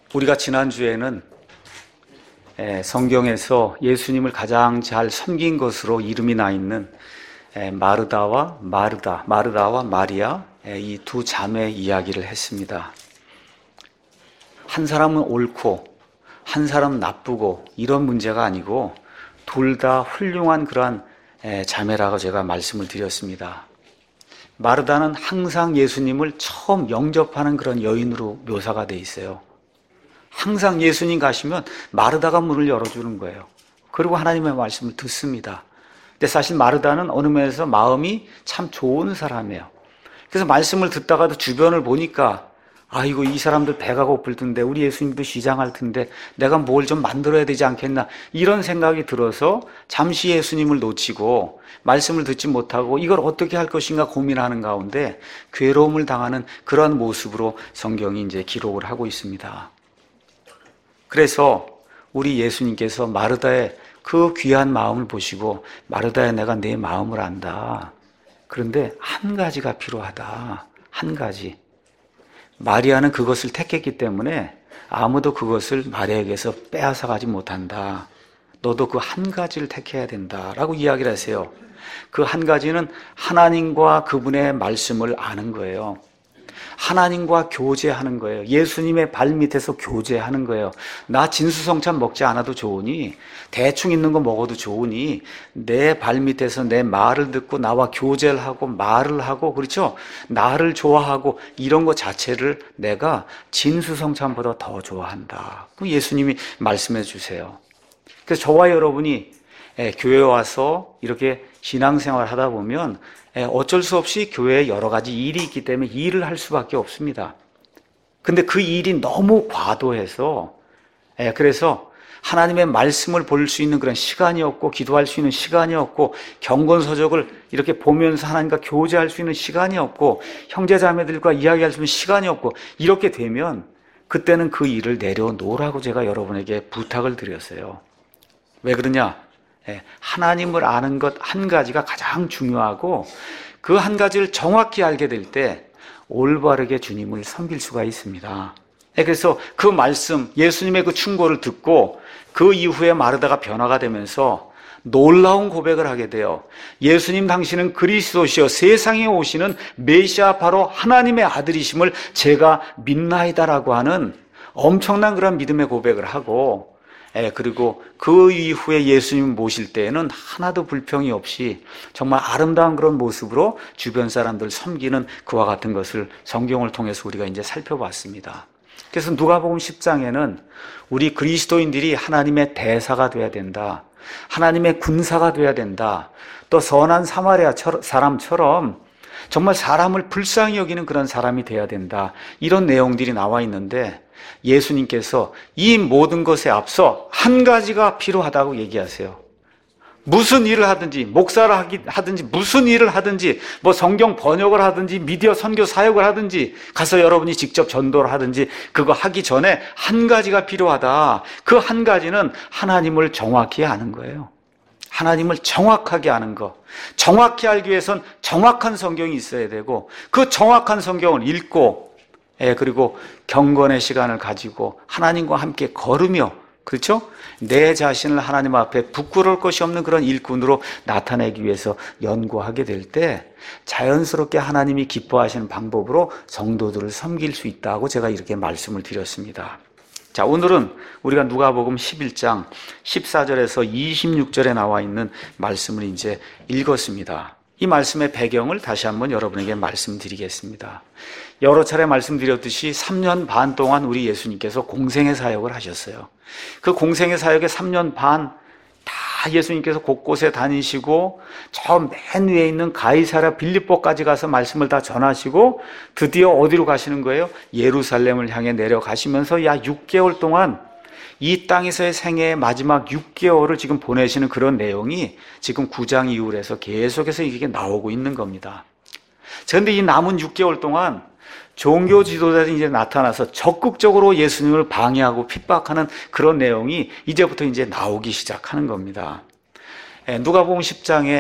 우리가 지난주에는 성경에서 예수님을 가장 잘 섬긴 것으로 이름이 나 있는 마르다와 마리아 이 두 자매 이야기를 했습니다. 한 사람은 옳고 한 사람은 나쁘고 이런 문제가 아니고 둘 다 훌륭한 그러한 자매라고 제가 말씀을 드렸습니다. 마르다는 항상 예수님을 처음 영접하는 그런 여인으로 묘사가 돼 있어요. 항상 예수님 가시면 마르다가 문을 열어주는 거예요. 그리고 하나님의 말씀을 듣습니다. 근데 사실 마르다는 어느 면에서 마음이 참 좋은 사람이에요. 그래서 말씀을 듣다가도 주변을 보니까 아이고 이 사람들 배가 고플 텐데 우리 예수님도 시장할 텐데 내가 뭘 좀 만들어야 되지 않겠나 이런 생각이 들어서 잠시 예수님을 놓치고 말씀을 듣지 못하고 이걸 어떻게 할 것인가 고민하는 가운데 괴로움을 당하는 그런 모습으로 성경이 이제 기록을 하고 있습니다. 그래서 우리 예수님께서 마르다의 그 귀한 마음을 보시고 마르다야 내가 내 마음을 안다. 그런데 한 가지가 필요하다. 한 가지. 마리아는 그것을 택했기 때문에 아무도 그것을 마리아에게서 빼앗아가지 못한다. 너도 그 한 가지를 택해야 된다라고 이야기를 하세요. 그 한 가지는 하나님과 그분의 말씀을 아는 거예요. 하나님과 교제하는 거예요. 예수님의 발밑에서 교제하는 거예요. 나 진수성찬 먹지 않아도 좋으니 대충 있는 거 먹어도 좋으니 내 발밑에서 내 말을 듣고 나와 교제를 하고 말을 하고 그렇죠? 나를 좋아하고 이런 거 자체를 내가 진수성찬보다 더 좋아한다. 그럼 예수님이 말씀해 주세요. 그래서 저와 여러분이 교회 와서 이렇게 신앙생활 하다 보면 어쩔 수 없이 교회에 여러 가지 일이 있기 때문에 일을 할 수밖에 없습니다. 근데 그 일이 너무 과도해서 그래서 하나님의 말씀을 볼 수 있는 그런 시간이 없고 기도할 수 있는 시간이 없고 경건서적을 이렇게 보면서 하나님과 교제할 수 있는 시간이 없고 형제자매들과 이야기할 수 있는 시간이 없고 이렇게 되면 그때는 그 일을 내려놓으라고 제가 여러분에게 부탁을 드렸어요. 왜 그러냐? 하나님을 아는 것 한 가지가 가장 중요하고 그 한 가지를 정확히 알게 될 때 올바르게 주님을 섬길 수가 있습니다. 그래서 그 말씀, 예수님의 그 충고를 듣고 그 이후에 마르다가 변화가 되면서 놀라운 고백을 하게 돼요. 예수님 당신은 그리스도시요 세상에 오시는 메시아 바로 하나님의 아들이심을 제가 믿나이다라고 하는 엄청난 그런 믿음의 고백을 하고 그리고 그 이후에 예수님 모실 때에는 하나도 불평이 없이 정말 아름다운 그런 모습으로 주변 사람들 섬기는 그와 같은 것을 성경을 통해서 우리가 이제 살펴봤습니다. 그래서 누가복음 10장에는 우리 그리스도인들이 하나님의 대사가 돼야 된다. 하나님의 군사가 돼야 된다. 또 선한 사마리아 사람처럼 정말 사람을 불쌍히 여기는 그런 사람이 돼야 된다. 이런 내용들이 나와 있는데 예수님께서 이 모든 것에 앞서 한 가지가 필요하다고 얘기하세요. 무슨 일을 하든지 목사를 하든지 무슨 일을 하든지 뭐 성경 번역을 하든지 미디어 선교 사역을 하든지 가서 여러분이 직접 전도를 하든지 그거 하기 전에 한 가지가 필요하다. 그 한 가지는 하나님을 정확히 아는 거예요. 하나님을 정확하게 아는 것. 정확히 알기 위해선 정확한 성경이 있어야 되고 그 정확한 성경을 읽고 그리고 경건의 시간을 가지고 하나님과 함께 걸으며 그렇죠? 내 자신을 하나님 앞에 부끄러울 것이 없는 그런 일꾼으로 나타내기 위해서 연구하게 될 때 자연스럽게 하나님이 기뻐하시는 방법으로 성도들을 섬길 수 있다고 제가 이렇게 말씀을 드렸습니다. 자, 오늘은 우리가 누가복음 11장 14절에서 26절에 나와 있는 말씀을 이제 읽었습니다. 이 말씀의 배경을 다시 한번 여러분에게 말씀드리겠습니다. 여러 차례 말씀드렸듯이 3년 반 동안 우리 예수님께서 공생의 사역을 하셨어요. 그 공생의 사역의 3년 반 다 예수님께서 곳곳에 다니시고 저 맨 위에 있는 가이사랴 빌립보까지 가서 말씀을 다 전하시고 드디어 어디로 가시는 거예요? 예루살렘을 향해 내려가시면서 약 6개월 동안 이 땅에서의 생애의 마지막 6개월을 지금 보내시는 그런 내용이 지금 9장 이후로 해서 계속해서 이게 나오고 있는 겁니다. 그런데 이 남은 6개월 동안 종교 지도자들이 이제 나타나서 적극적으로 예수님을 방해하고 핍박하는 그런 내용이 이제부터 이제 나오기 시작하는 겁니다. 누가복음 10장에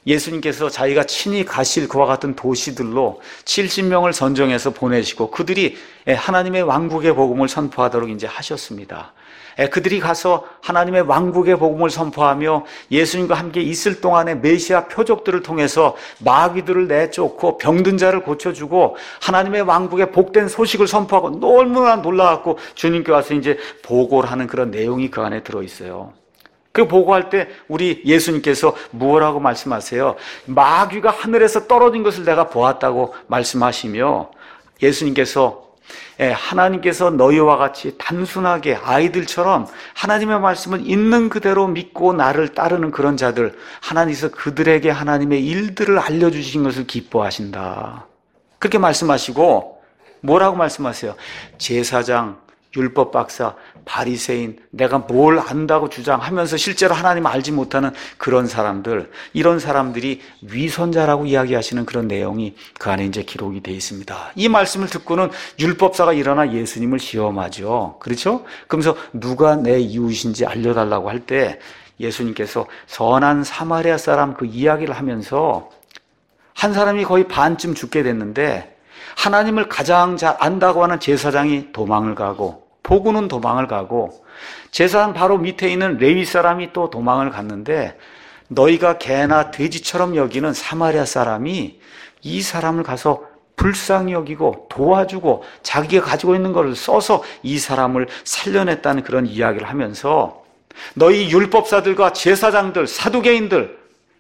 예수님께서 자기가 친히 가실 그와 같은 도시들로 70명을 선정해서 보내시고 그들이 하나님의 왕국의 복음을 선포하도록 이제 하셨습니다. 그들이 가서 하나님의 왕국의 복음을 선포하며 예수님과 함께 있을 동안에 메시아 표적들을 통해서 마귀들을 내쫓고 병든 자를 고쳐주고 하나님의 왕국의 복된 소식을 선포하고 너무나 놀라갖고 주님께 와서 이제 보고를 하는 그런 내용이 그 안에 들어있어요. 그 보고할 때 우리 예수님께서 무엇라고 말씀하세요? 마귀가 하늘에서 떨어진 것을 내가 보았다고 말씀하시며 예수님께서 하나님께서 너희와 같이 단순하게 아이들처럼 하나님의 말씀을 있는 그대로 믿고 나를 따르는 그런 자들, 하나님께서 그들에게 하나님의 일들을 알려주신 것을 기뻐하신다. 그렇게 말씀하시고 뭐라고 말씀하세요? 제사장, 율법 박사, 바리새인, 내가 뭘 안다고 주장하면서 실제로 하나님 알지 못하는 그런 사람들, 이런 사람들이 위선자라고 이야기하시는 그런 내용이 그 안에 이제 기록이 되어 있습니다. 이 말씀을 듣고는 율법사가 일어나 예수님을 시험하죠. 그렇죠? 그러면서 누가 내 이웃인지 알려달라고 할 때 예수님께서 선한 사마리아 사람 그 이야기를 하면서 한 사람이 거의 반쯤 죽게 됐는데 하나님을 가장 잘 안다고 하는 제사장이 도망을 가고 포구는 도망을 가고 제사장 바로 밑에 있는 레위 사람이 또 도망을 갔는데 너희가 개나 돼지처럼 여기는 사마리아 사람이 이 사람을 가서 불쌍히 여기고 도와주고 자기가 가지고 있는 것을 써서 이 사람을 살려냈다는 그런 이야기를 하면서 너희 율법사들과 제사장들, 사두개인들,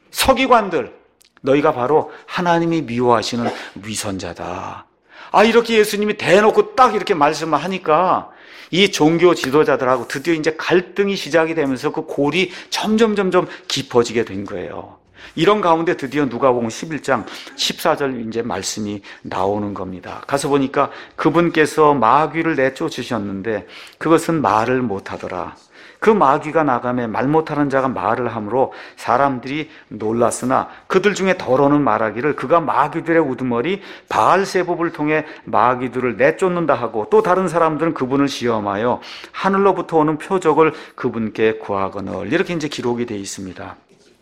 서기관들, 너희가 바로 하나님이 미워하시는 위선자다. 이렇게 예수님이 대놓고 딱 이렇게 말씀을 하니까 이 종교 지도자들하고 드디어 이제 갈등이 시작이 되면서 그 골이 점점 깊어지게 된 거예요. 이런 가운데 드디어 누가복음 11장 14절 이제 말씀이 나오는 겁니다. 가서 보니까 그분께서 마귀를 내쫓으셨는데 그것은 말을 못하더라. 그 마귀가 나가매 말 못하는 자가 말을 하므로 사람들이 놀랐으나 그들 중에 더러는 말하기를 그가 마귀들의 우두머리 바알세봅을 통해 마귀들을 내쫓는다 하고 또 다른 사람들은 그분을 시험하여 하늘로부터 오는 표적을 그분께 구하거늘. 이렇게 이제 기록이 되어 있습니다.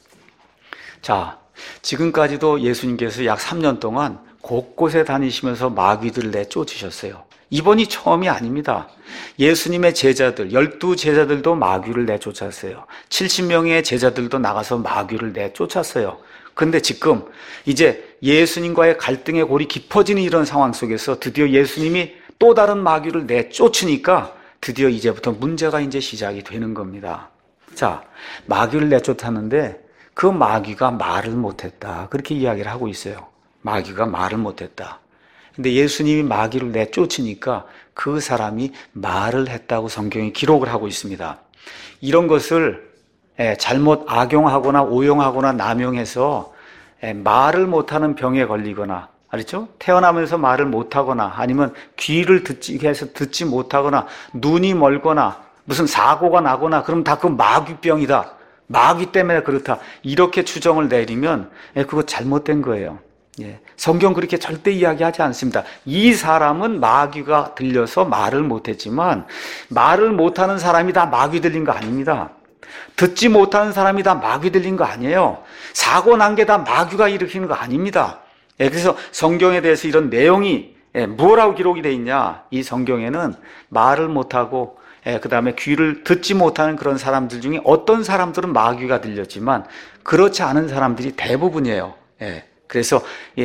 자, 지금까지도 예수님께서 약 3년 동안 곳곳에 다니시면서 마귀들을 내쫓으셨어요. 이번이 처음이 아닙니다. 예수님의 제자들, 12제자들도 마귀를 내쫓았어요. 70명의 제자들도 나가서 마귀를 내쫓았어요. 그런데 지금 이제 예수님과의 갈등의 골이 깊어지는 이런 상황 속에서 드디어 예수님이 또 다른 마귀를 내쫓으니까 드디어 이제부터 문제가 이제 시작이 되는 겁니다. 자, 마귀를 내쫓았는데 그 마귀가 말을 못했다. 그렇게 이야기를 하고 있어요. 마귀가 말을 못했다. 근데 예수님이 마귀를 내쫓으니까 그 사람이 말을 했다고 성경이 기록을 하고 있습니다. 이런 것을 잘못 악용하거나 오용하거나 남용해서 말을 못하는 병에 걸리거나, 알았죠? 태어나면서 말을 못하거나 아니면 귀를 듣지 못하거나 눈이 멀거나 무슨 사고가 나거나 그럼 다 그 마귀병이다. 마귀 때문에 그렇다. 이렇게 추정을 내리면 그거 잘못된 거예요. 성경 그렇게 절대 이야기하지 않습니다. 이 사람은 마귀가 들려서 말을 못했지만 말을 못하는 사람이 다 마귀 들린 거 아닙니다. 듣지 못하는 사람이 다 마귀 들린 거 아니에요. 사고 난 게 다 마귀가 일으키는 거 아닙니다. 그래서 성경에 대해서 이런 내용이 뭐라고 기록이 되어 있냐. 이 성경에는 말을 못하고 그 다음에 귀를 듣지 못하는 그런 사람들 중에 어떤 사람들은 마귀가 들렸지만 그렇지 않은 사람들이 대부분이에요. 그래서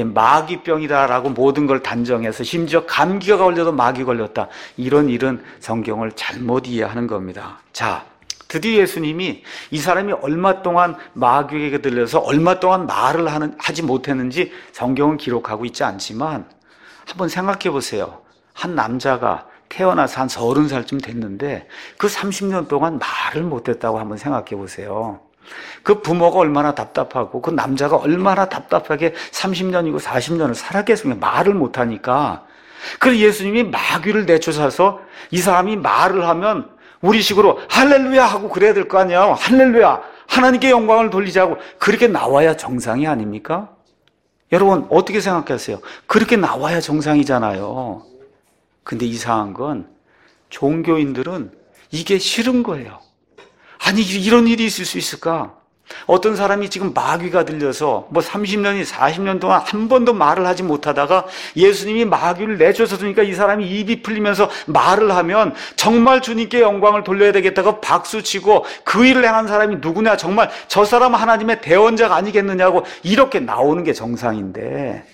마귀병이다라고 모든 걸 단정해서 심지어 감기가 걸려도 마귀 걸렸다. 이런 일은 성경을 잘못 이해하는 겁니다. 자, 드디어 예수님이 이 사람이 얼마 동안 마귀에게 들려서 얼마 동안 말을 하지 못했는지 성경은 기록하고 있지 않지만 한번 생각해 보세요. 한 남자가 태어나서 한 30살쯤 됐는데 그 30년 동안 말을 못했다고 한번 생각해 보세요. 그 부모가 얼마나 답답하고 그 남자가 얼마나 답답하게 30년이고 40년을 살았겠습니까? 말을 못하니까. 그래서 예수님이 마귀를 내쫓아서 이 사람이 말을 하면 우리식으로 할렐루야 하고 그래야 될 거 아니야. 할렐루야, 하나님께 영광을 돌리자고 그렇게 나와야 정상이 아닙니까? 여러분 어떻게 생각하세요? 그렇게 나와야 정상이잖아요. 근데 이상한 건 종교인들은 이게 싫은 거예요. 아니 이런 일이 있을 수 있을까? 어떤 사람이 지금 마귀가 들려서 30년이 40년 동안 한 번도 말을 하지 못하다가 예수님이 마귀를 내쫓았으니까 이 사람이 입이 풀리면서 말을 하면 정말 주님께 영광을 돌려야 되겠다고 박수치고 그 일을 행한 사람이 누구냐, 정말 저 사람은 하나님의 대언자가 아니겠느냐고 이렇게 나오는 게 정상인데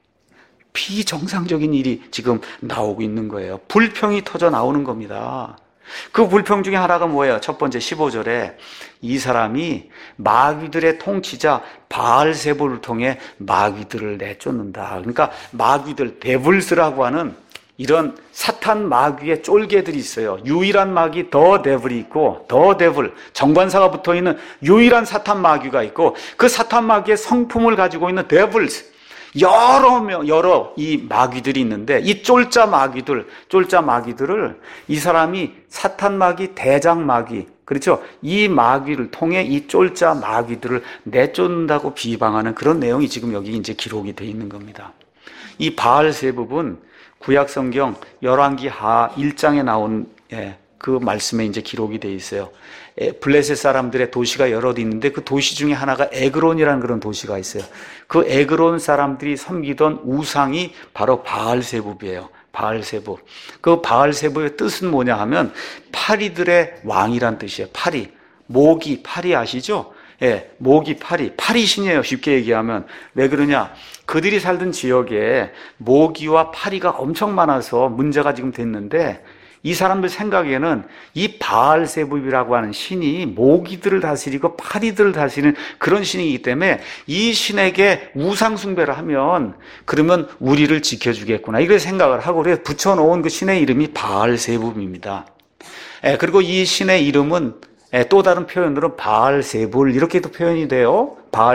비정상적인 일이 지금 나오고 있는 거예요. 불평이 터져 나오는 겁니다. 그 불평 중에 하나가 뭐예요? 첫 번째 15절에 이 사람이 마귀들의 통치자 바알세불을 통해 마귀들을 내쫓는다. 그러니까 마귀들, 데블스라고 하는 이런 사탄 마귀의 쫄개들이 있어요. 유일한 마귀 더 데블이 있고, 더 데블, 정관사가 붙어있는 유일한 사탄 마귀가 있고, 그 사탄 마귀의 성품을 가지고 있는 데블스, 여러 이 마귀들이 있는데 이 쫄자 마귀들을 이 사람이 사탄 마귀, 대장 마귀, 그렇죠? 이 마귀를 통해 이 쫄자 마귀들을 내쫓는다고 비방하는 그런 내용이 지금 여기 이제 기록이 되어 있는 겁니다. 이 바알세붑은 구약 성경 열왕기하 1장에 나온 그 말씀에 이제 기록이 되어 있어요. 블레셋 사람들의 도시가 여러 있는데 그 도시 중에 하나가 에그론이라는 그런 도시가 있어요. 그 에그론 사람들이 섬기던 우상이 바로 바알세붑이에요. 바알세붑. 그 바알세붑의 뜻은 뭐냐 하면 파리들의 왕이란 뜻이에요. 파리. 모기, 파리 아시죠? 예, 모기, 파리 신이에요. 쉽게 얘기하면. 왜 그러냐? 그들이 살던 지역에 모기와 파리가 엄청 많아서 문제가 지금 됐는데 이 사람들 생각에는 이 바알세붑이라고 하는 신이 모기들을 다스리고 파리들을 다스리는 그런 신이기 때문에 이 신에게 우상 숭배를 하면 그러면 우리를 지켜주겠구나 이걸 생각을 하고 그래서 붙여놓은 그 신의 이름이 바알세붑입니다. 그리고 이 신의 이름은 또 다른 표현으로 바알세불 이렇게도 표현이 돼요.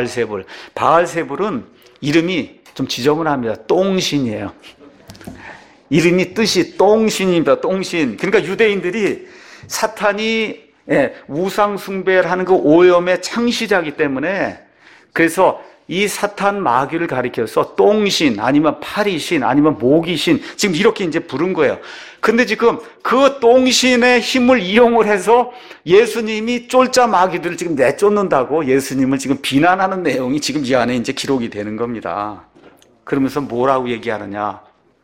바알세불은 이름이 좀 지저분합니다. 똥신이에요. 이름이 뜻이 똥신입니다. 똥신. 그러니까 유대인들이 사탄이 우상 숭배를 하는 그 오염의 창시자이기 때문에 그래서 이 사탄 마귀를 가리켜서 똥신 아니면 파리신 아니면 모기신 지금 이렇게 이제 부른 거예요. 근데 지금 그 똥신의 힘을 이용을 해서 예수님이 쫄자 마귀들을 지금 내쫓는다고 예수님을 지금 비난하는 내용이 지금 이 안에 이제 기록이 되는 겁니다. 그러면서 뭐라고 얘기하느냐?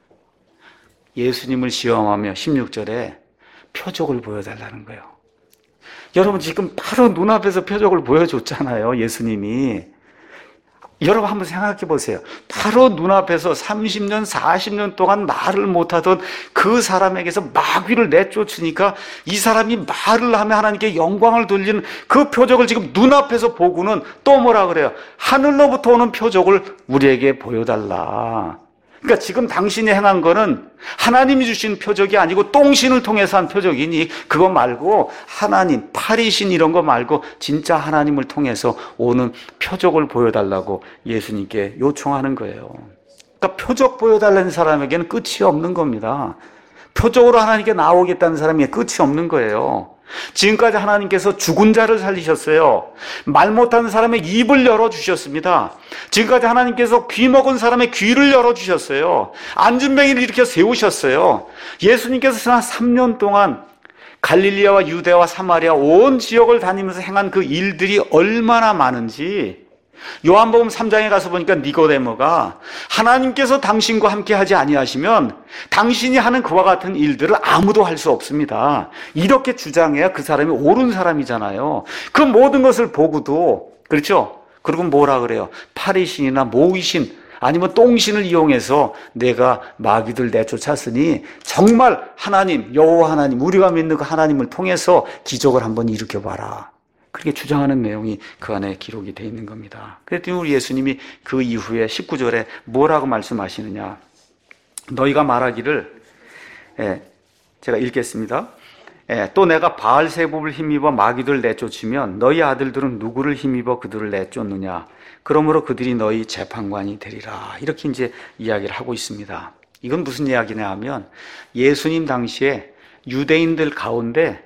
예수님을 시험하며 16절에 표적을 보여달라는 거예요. 여러분 지금 바로 눈앞에서 표적을 보여줬잖아요. 예수님이. 여러분 한번 생각해 보세요. 바로 눈앞에서 30년, 40년 동안 말을 못하던 그 사람에게서 마귀를 내쫓으니까 이 사람이 말을 하며 하나님께 영광을 돌리는 그 표적을 지금 눈앞에서 보고는 또 뭐라 그래요? 하늘로부터 오는 표적을 우리에게 보여달라. 그러니까 지금 당신이 행한 거는 하나님이 주신 표적이 아니고 똥신을 통해서 한 표적이니 그거 말고 하나님, 파리신 이런 거 말고 진짜 하나님을 통해서 오는 표적을 보여달라고 예수님께 요청하는 거예요. 그러니까 표적 보여달라는 사람에게는 끝이 없는 겁니다. 표적으로 하나님께 나오겠다는 사람에게 끝이 없는 거예요. 지금까지 하나님께서 죽은 자를 살리셨어요. 말 못하는 사람의 입을 열어주셨습니다. 지금까지 하나님께서 귀 먹은 사람의 귀를 열어주셨어요. 안진뱅이를 일으켜 세우셨어요. 예수님께서 지난 3년 동안 갈릴리아와 유대와 사마리아 온 지역을 다니면서 행한 그 일들이 얼마나 많은지 요한복음 3장에 가서 보니까 니고데모가 하나님께서 당신과 함께 하지 아니하시면 당신이 하는 그와 같은 일들을 아무도 할 수 없습니다. 이렇게 주장해야 그 사람이 옳은 사람이잖아요. 그 모든 것을 보고도 그렇죠? 그리고 뭐라 그래요? 파리신이나 모기신 아니면 똥신을 이용해서 내가 마귀들 내쫓았으니 정말 하나님, 여호와 하나님, 우리가 믿는 그 하나님을 통해서 기적을 한번 일으켜봐라. 그렇게 주장하는 내용이 그 안에 기록이 되어 있는 겁니다. 그랬더니 우리 예수님이 그 이후에 19절에 뭐라고 말씀하시느냐? 너희가 말하기를 제가 읽겠습니다. 또 내가 바알세붑을 힘입어 마귀들 내쫓으면 너희 아들들은 누구를 힘입어 그들을 내쫓느냐? 그러므로 그들이 너희 재판관이 되리라. 이렇게 이제 이야기를 하고 있습니다. 이건 무슨 이야기냐 하면 예수님 당시에 유대인들 가운데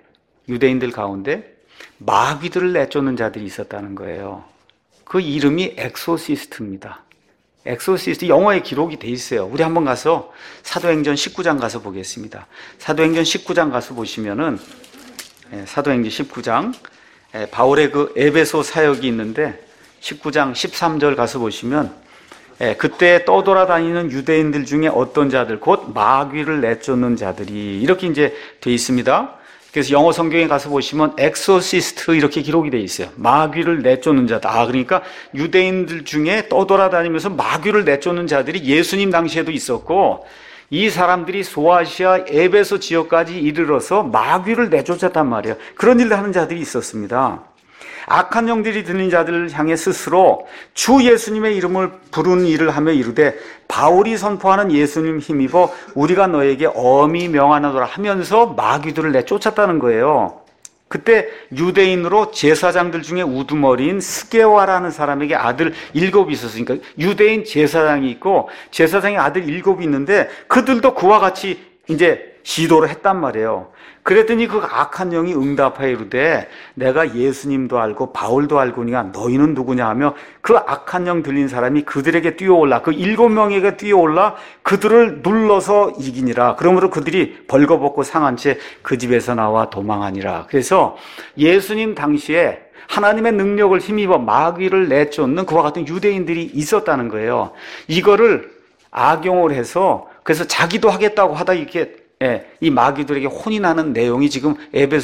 마귀들을 내쫓는 자들이 있었다는 거예요. 그 이름이 엑소시스트입니다. 엑소시스트, 영어에 기록이 돼 있어요. 우리 한번 가서 사도행전 19장 가서 보겠습니다. 사도행전 19장 가서 보시면은 사도행전 19장 바울의 그 에베소 사역이 있는데 19장 13절 가서 보시면 그때 떠돌아다니는 유대인들 중에 어떤 자들 곧 마귀를 내쫓는 자들이 이렇게 이제 돼 있습니다. 그래서 영어 성경에 가서 보시면 엑소시스트 이렇게 기록이 돼 있어요. 마귀를 내쫓는 자다. 그러니까 유대인들 중에 떠돌아다니면서 마귀를 내쫓는 자들이 예수님 당시에도 있었고 이 사람들이 소아시아 에베소 지역까지 이르러서 마귀를 내쫓았단 말이에요. 그런 일을 하는 자들이 있었습니다. 악한 영들이 들린 자들을 향해 스스로 주 예수님의 이름을 부르는 일을 하며 이르되 바울이 선포하는 예수님 힘입어 우리가 너에게 엄히 명하노라 하면서 마귀들을 내쫓았다는 거예요. 그때 유대인으로 제사장들 중에 우두머리인 스게와라는 사람에게 아들 7이 있었으니까 유대인 제사장이 있고 제사장의 아들 7이 있는데 그들도 그와 같이 이제 시도를 했단 말이에요. 그랬더니 그 악한 영이 응답하여 이르되 내가 예수님도 알고 바울도 알고니까 너희는 누구냐 하며 그 악한 영 들린 사람이 그들에게 뛰어올라 그 7명에게 뛰어올라 그들을 눌러서 이기니라. 그러므로 그들이 벌거벗고 상한 채 그 집에서 나와 도망하니라. 그래서 예수님 당시에 하나님의 능력을 힘입어 마귀를 내쫓는 그와 같은 유대인들이 있었다는 거예요. 이거를 악용을 해서 그래서 자기도 하겠다고 하다 이렇게 이 마귀들에게 혼이 나는 내용이 지금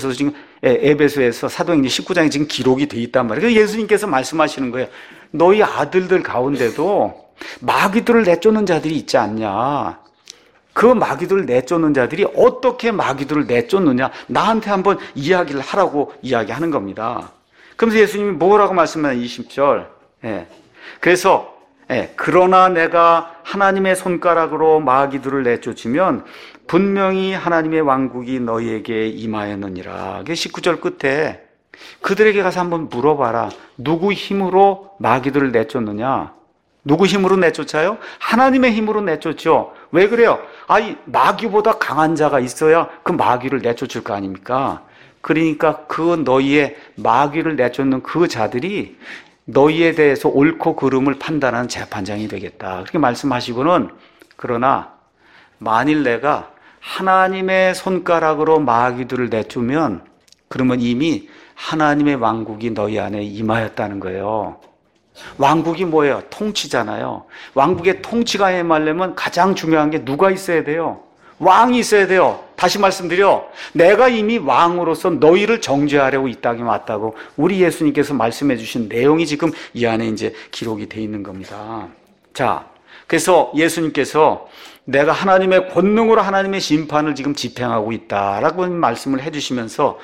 에베소에서 사도행전 19장에 지금 기록이 돼 있단 말이에요. 그래서 예수님께서 말씀하시는 거예요. 너희 아들들 가운데도 마귀들을 내쫓는 자들이 있지 않냐? 그 마귀들을 내쫓는 자들이 어떻게 마귀들을 내쫓느냐? 나한테 한번 이야기를 하라고 이야기하는 겁니다. 그러면서 예수님이 뭐라고 말씀하냐? 20절. 그래서 그러나 내가 하나님의 손가락으로 마귀들을 내쫓으면 분명히 하나님의 왕국이 너희에게 임하였느니라. 19절 끝에 그들에게 가서 한번 물어봐라. 누구 힘으로 마귀들을 내쫓느냐? 누구 힘으로 내쫓아요? 하나님의 힘으로 내쫓죠. 왜 그래요? 마귀보다 강한 자가 있어야 그 마귀를 내쫓을 거 아닙니까? 그러니까 그 너희의 마귀를 내쫓는 그 자들이 너희에 대해서 옳고 그름을 판단하는 재판장이 되겠다. 그렇게 말씀하시고는 그러나 만일 내가 하나님의 손가락으로 마귀들을 내쫓으면 그러면 이미 하나님의 왕국이 너희 안에 임하였다는 거예요. 왕국이 뭐예요? 통치잖아요. 왕국의 통치가 임하려면 가장 중요한 게 누가 있어야 돼요? 왕이 있어야 돼요. 다시 말씀드려 내가 이미 왕으로서 너희를 정죄하려고 이 땅에 왔다고 우리 예수님께서 말씀해 주신 내용이 지금 이 안에 이제 기록이 돼 있는 겁니다. 자, 그래서 예수님께서 내가 하나님의 권능으로 하나님의 심판을 지금 집행하고 있다라고 말씀을 해 주시면서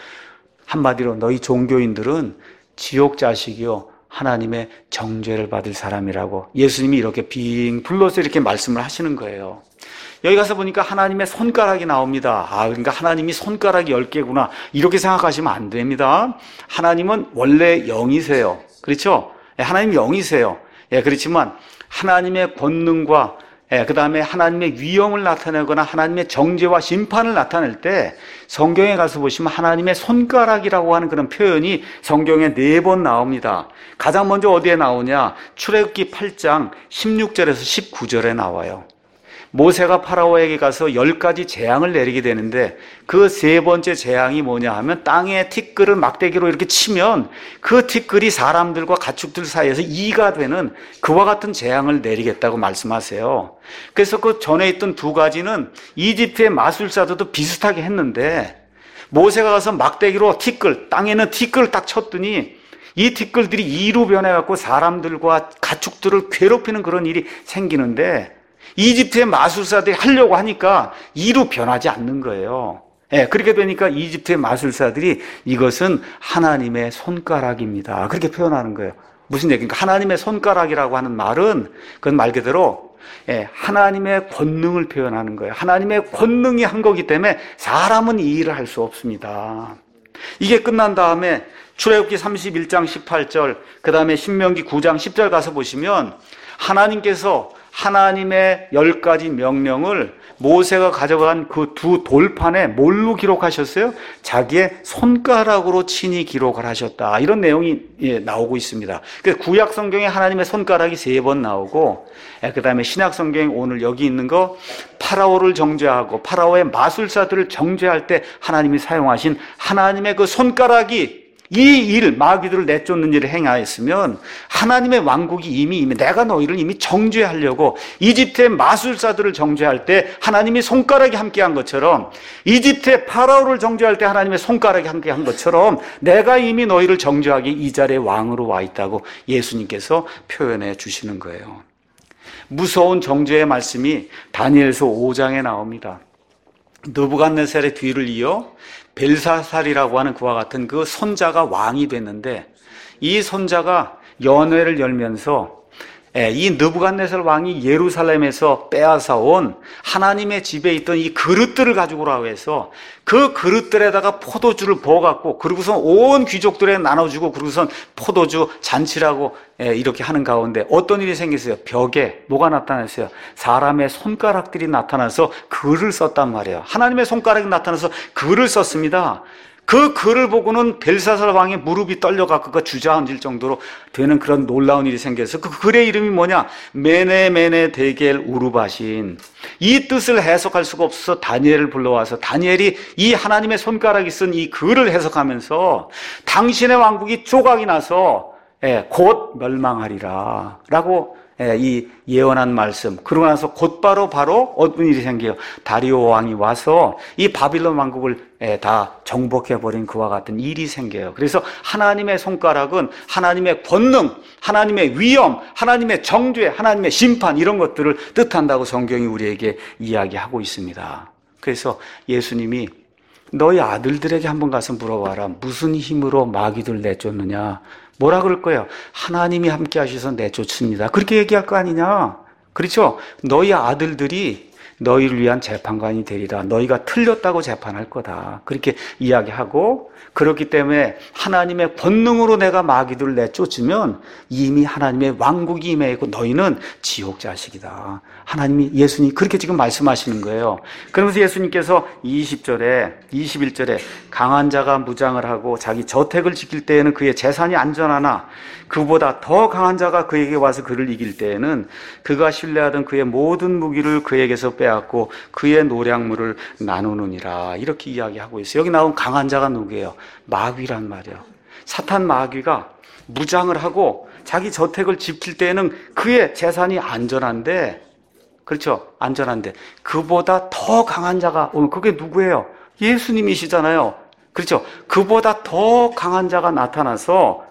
한마디로 너희 종교인들은 지옥 자식이요 하나님의 정죄를 받을 사람이라고 예수님이 이렇게 빙 불러서 이렇게 말씀을 하시는 거예요. 여기 가서 보니까 하나님의 손가락이 나옵니다. 그러니까 하나님이 손가락이 10개구나 이렇게 생각하시면 안 됩니다. 하나님은 원래 영이세요. 그렇죠? 하나님 영이세요. 그렇지만 하나님의 권능과 그 다음에 하나님의 위엄을 나타내거나 하나님의 정죄와 심판을 나타낼 때 성경에 가서 보시면 하나님의 손가락이라고 하는 그런 표현이 성경에 4번 나옵니다. 가장 먼저 어디에 나오냐? 출애굽기 8장 16절에서 19절에 나와요. 모세가 파라오에게 가서 10가지 재앙을 내리게 되는데 그 3번째 재앙이 뭐냐 하면 땅에 티끌을 막대기로 이렇게 치면 그 티끌이 사람들과 가축들 사이에서 이가 되는 그와 같은 재앙을 내리겠다고 말씀하세요. 그래서 그 전에 있던 2가지는 이집트의 마술사들도 비슷하게 했는데 모세가 가서 막대기로 땅에는 티끌을 딱 쳤더니 이 티끌들이 이로 변해갖고 사람들과 가축들을 괴롭히는 그런 일이 생기는데 이집트의 마술사들이 하려고 하니까 이로 변하지 않는 거예요. 그렇게 되니까 이집트의 마술사들이 이것은 하나님의 손가락입니다. 그렇게 표현하는 거예요. 무슨 얘기입니까? 하나님의 손가락이라고 하는 말은 그건 말 그대로 하나님의 권능을 표현하는 거예요. 하나님의 권능이 한 거기 때문에 사람은 이 일을 할 수 없습니다. 이게 끝난 다음에 출애굽기 31장 18절 그 다음에 신명기 9장 10절 가서 보시면 하나님께서 하나님의 10가지 명령을 모세가 가져간 그 2 돌판에 뭘로 기록하셨어요? 자기의 손가락으로 친히 기록을 하셨다. 이런 내용이 나오고 있습니다. 그래서 구약 성경에 하나님의 손가락이 3번 나오고 그 다음에 신약 성경에 오늘 여기 있는 거 파라오를 정죄하고 파라오의 마술사들을 정죄할 때 하나님이 사용하신 하나님의 그 손가락이 이 일, 마귀들을 내쫓는 일을 행하였으면 하나님의 왕국이 이미 내가 너희를 이미 정죄하려고 이집트의 마술사들을 정죄할 때 하나님이 손가락이 함께한 것처럼, 이집트의 파라오를 정죄할 때 하나님의 손가락이 함께한 것처럼 내가 이미 너희를 정죄하기 이 자리에 왕으로 와 있다고 예수님께서 표현해 주시는 거예요. 무서운 정죄의 말씀이 다니엘서 5장에 나옵니다. 느부갓네살의 뒤를 이어 벨사살이라고 하는 그와 같은 그 손자가 왕이 됐는데, 이 손자가 연회를 열면서 이 느부갓네살 왕이 예루살렘에서 빼앗아온 하나님의 집에 있던 이 그릇들을 가지고 오라고 해서 그 그릇들에다가 포도주를 부어갖고, 그리고선 온 귀족들에 나눠주고, 그리고선 포도주 잔치라고 이렇게 하는 가운데 어떤 일이 생겼어요? 벽에 뭐가 나타났어요? 사람의 손가락들이 나타나서 글을 썼단 말이에요. 하나님의 손가락이 나타나서 글을 썼습니다. 그 글을 보고는 벨사살 왕의 무릎이 떨려갖고 그 주저앉을 정도로 되는 그런 놀라운 일이 생겨서, 그 글의 이름이 뭐냐? 메네 데겔 우르바신. 이 뜻을 해석할 수가 없어서 다니엘을 불러와서 다니엘이 이 하나님의 손가락이 쓴 이 글을 해석하면서 당신의 왕국이 조각이 나서 곧 멸망하리라 라고 이 예언한 말씀, 그러고 나서 곧바로 어떤 일이 생겨요? 다리오 왕이 와서 이 바빌론 왕국을 다 정복해버린 그와 같은 일이 생겨요. 그래서 하나님의 손가락은 하나님의 권능, 하나님의 위엄, 하나님의 정죄, 하나님의 심판, 이런 것들을 뜻한다고 성경이 우리에게 이야기하고 있습니다. 그래서 예수님이 너희 아들들에게 한번 가서 물어봐라. 무슨 힘으로 마귀들 내쫓느냐? 뭐라 그럴 거예요? 하나님이 함께 하셔서 내쫓습니다. 그렇게 얘기할 거 아니냐? 그렇죠? 너희 아들들이 너희를 위한 재판관이 되리라. 너희가 틀렸다고 재판할 거다. 그렇게 이야기하고, 그렇기 때문에 하나님의 권능으로 내가 마귀들을 내쫓으면 이미 하나님의 왕국이 임해 있고 너희는 지옥 자식이다. 하나님이, 예수님이 그렇게 지금 말씀하시는 거예요. 그러면서 예수님께서 20절에 21절에 강한 자가 무장을 하고 자기 저택을 지킬 때에는 그의 재산이 안전하나 그보다 더 강한 자가 그에게 와서 그를 이길 때에는 그가 신뢰하던 그의 모든 무기를 그에게서 빼앗고 그의 노량물을 나누느니라. 이렇게 이야기하고 있어요. 여기 나온 강한 자가 누구예요? 마귀란 말이에요. 사탄 마귀가 무장을 하고 자기 저택을 지킬 때에는 그의 재산이 안전한데, 그렇죠? 안전한데 그보다 더 강한 자가 오면, 그게 누구예요? 예수님이시잖아요. 그렇죠? 그보다 더 강한 자가 나타나서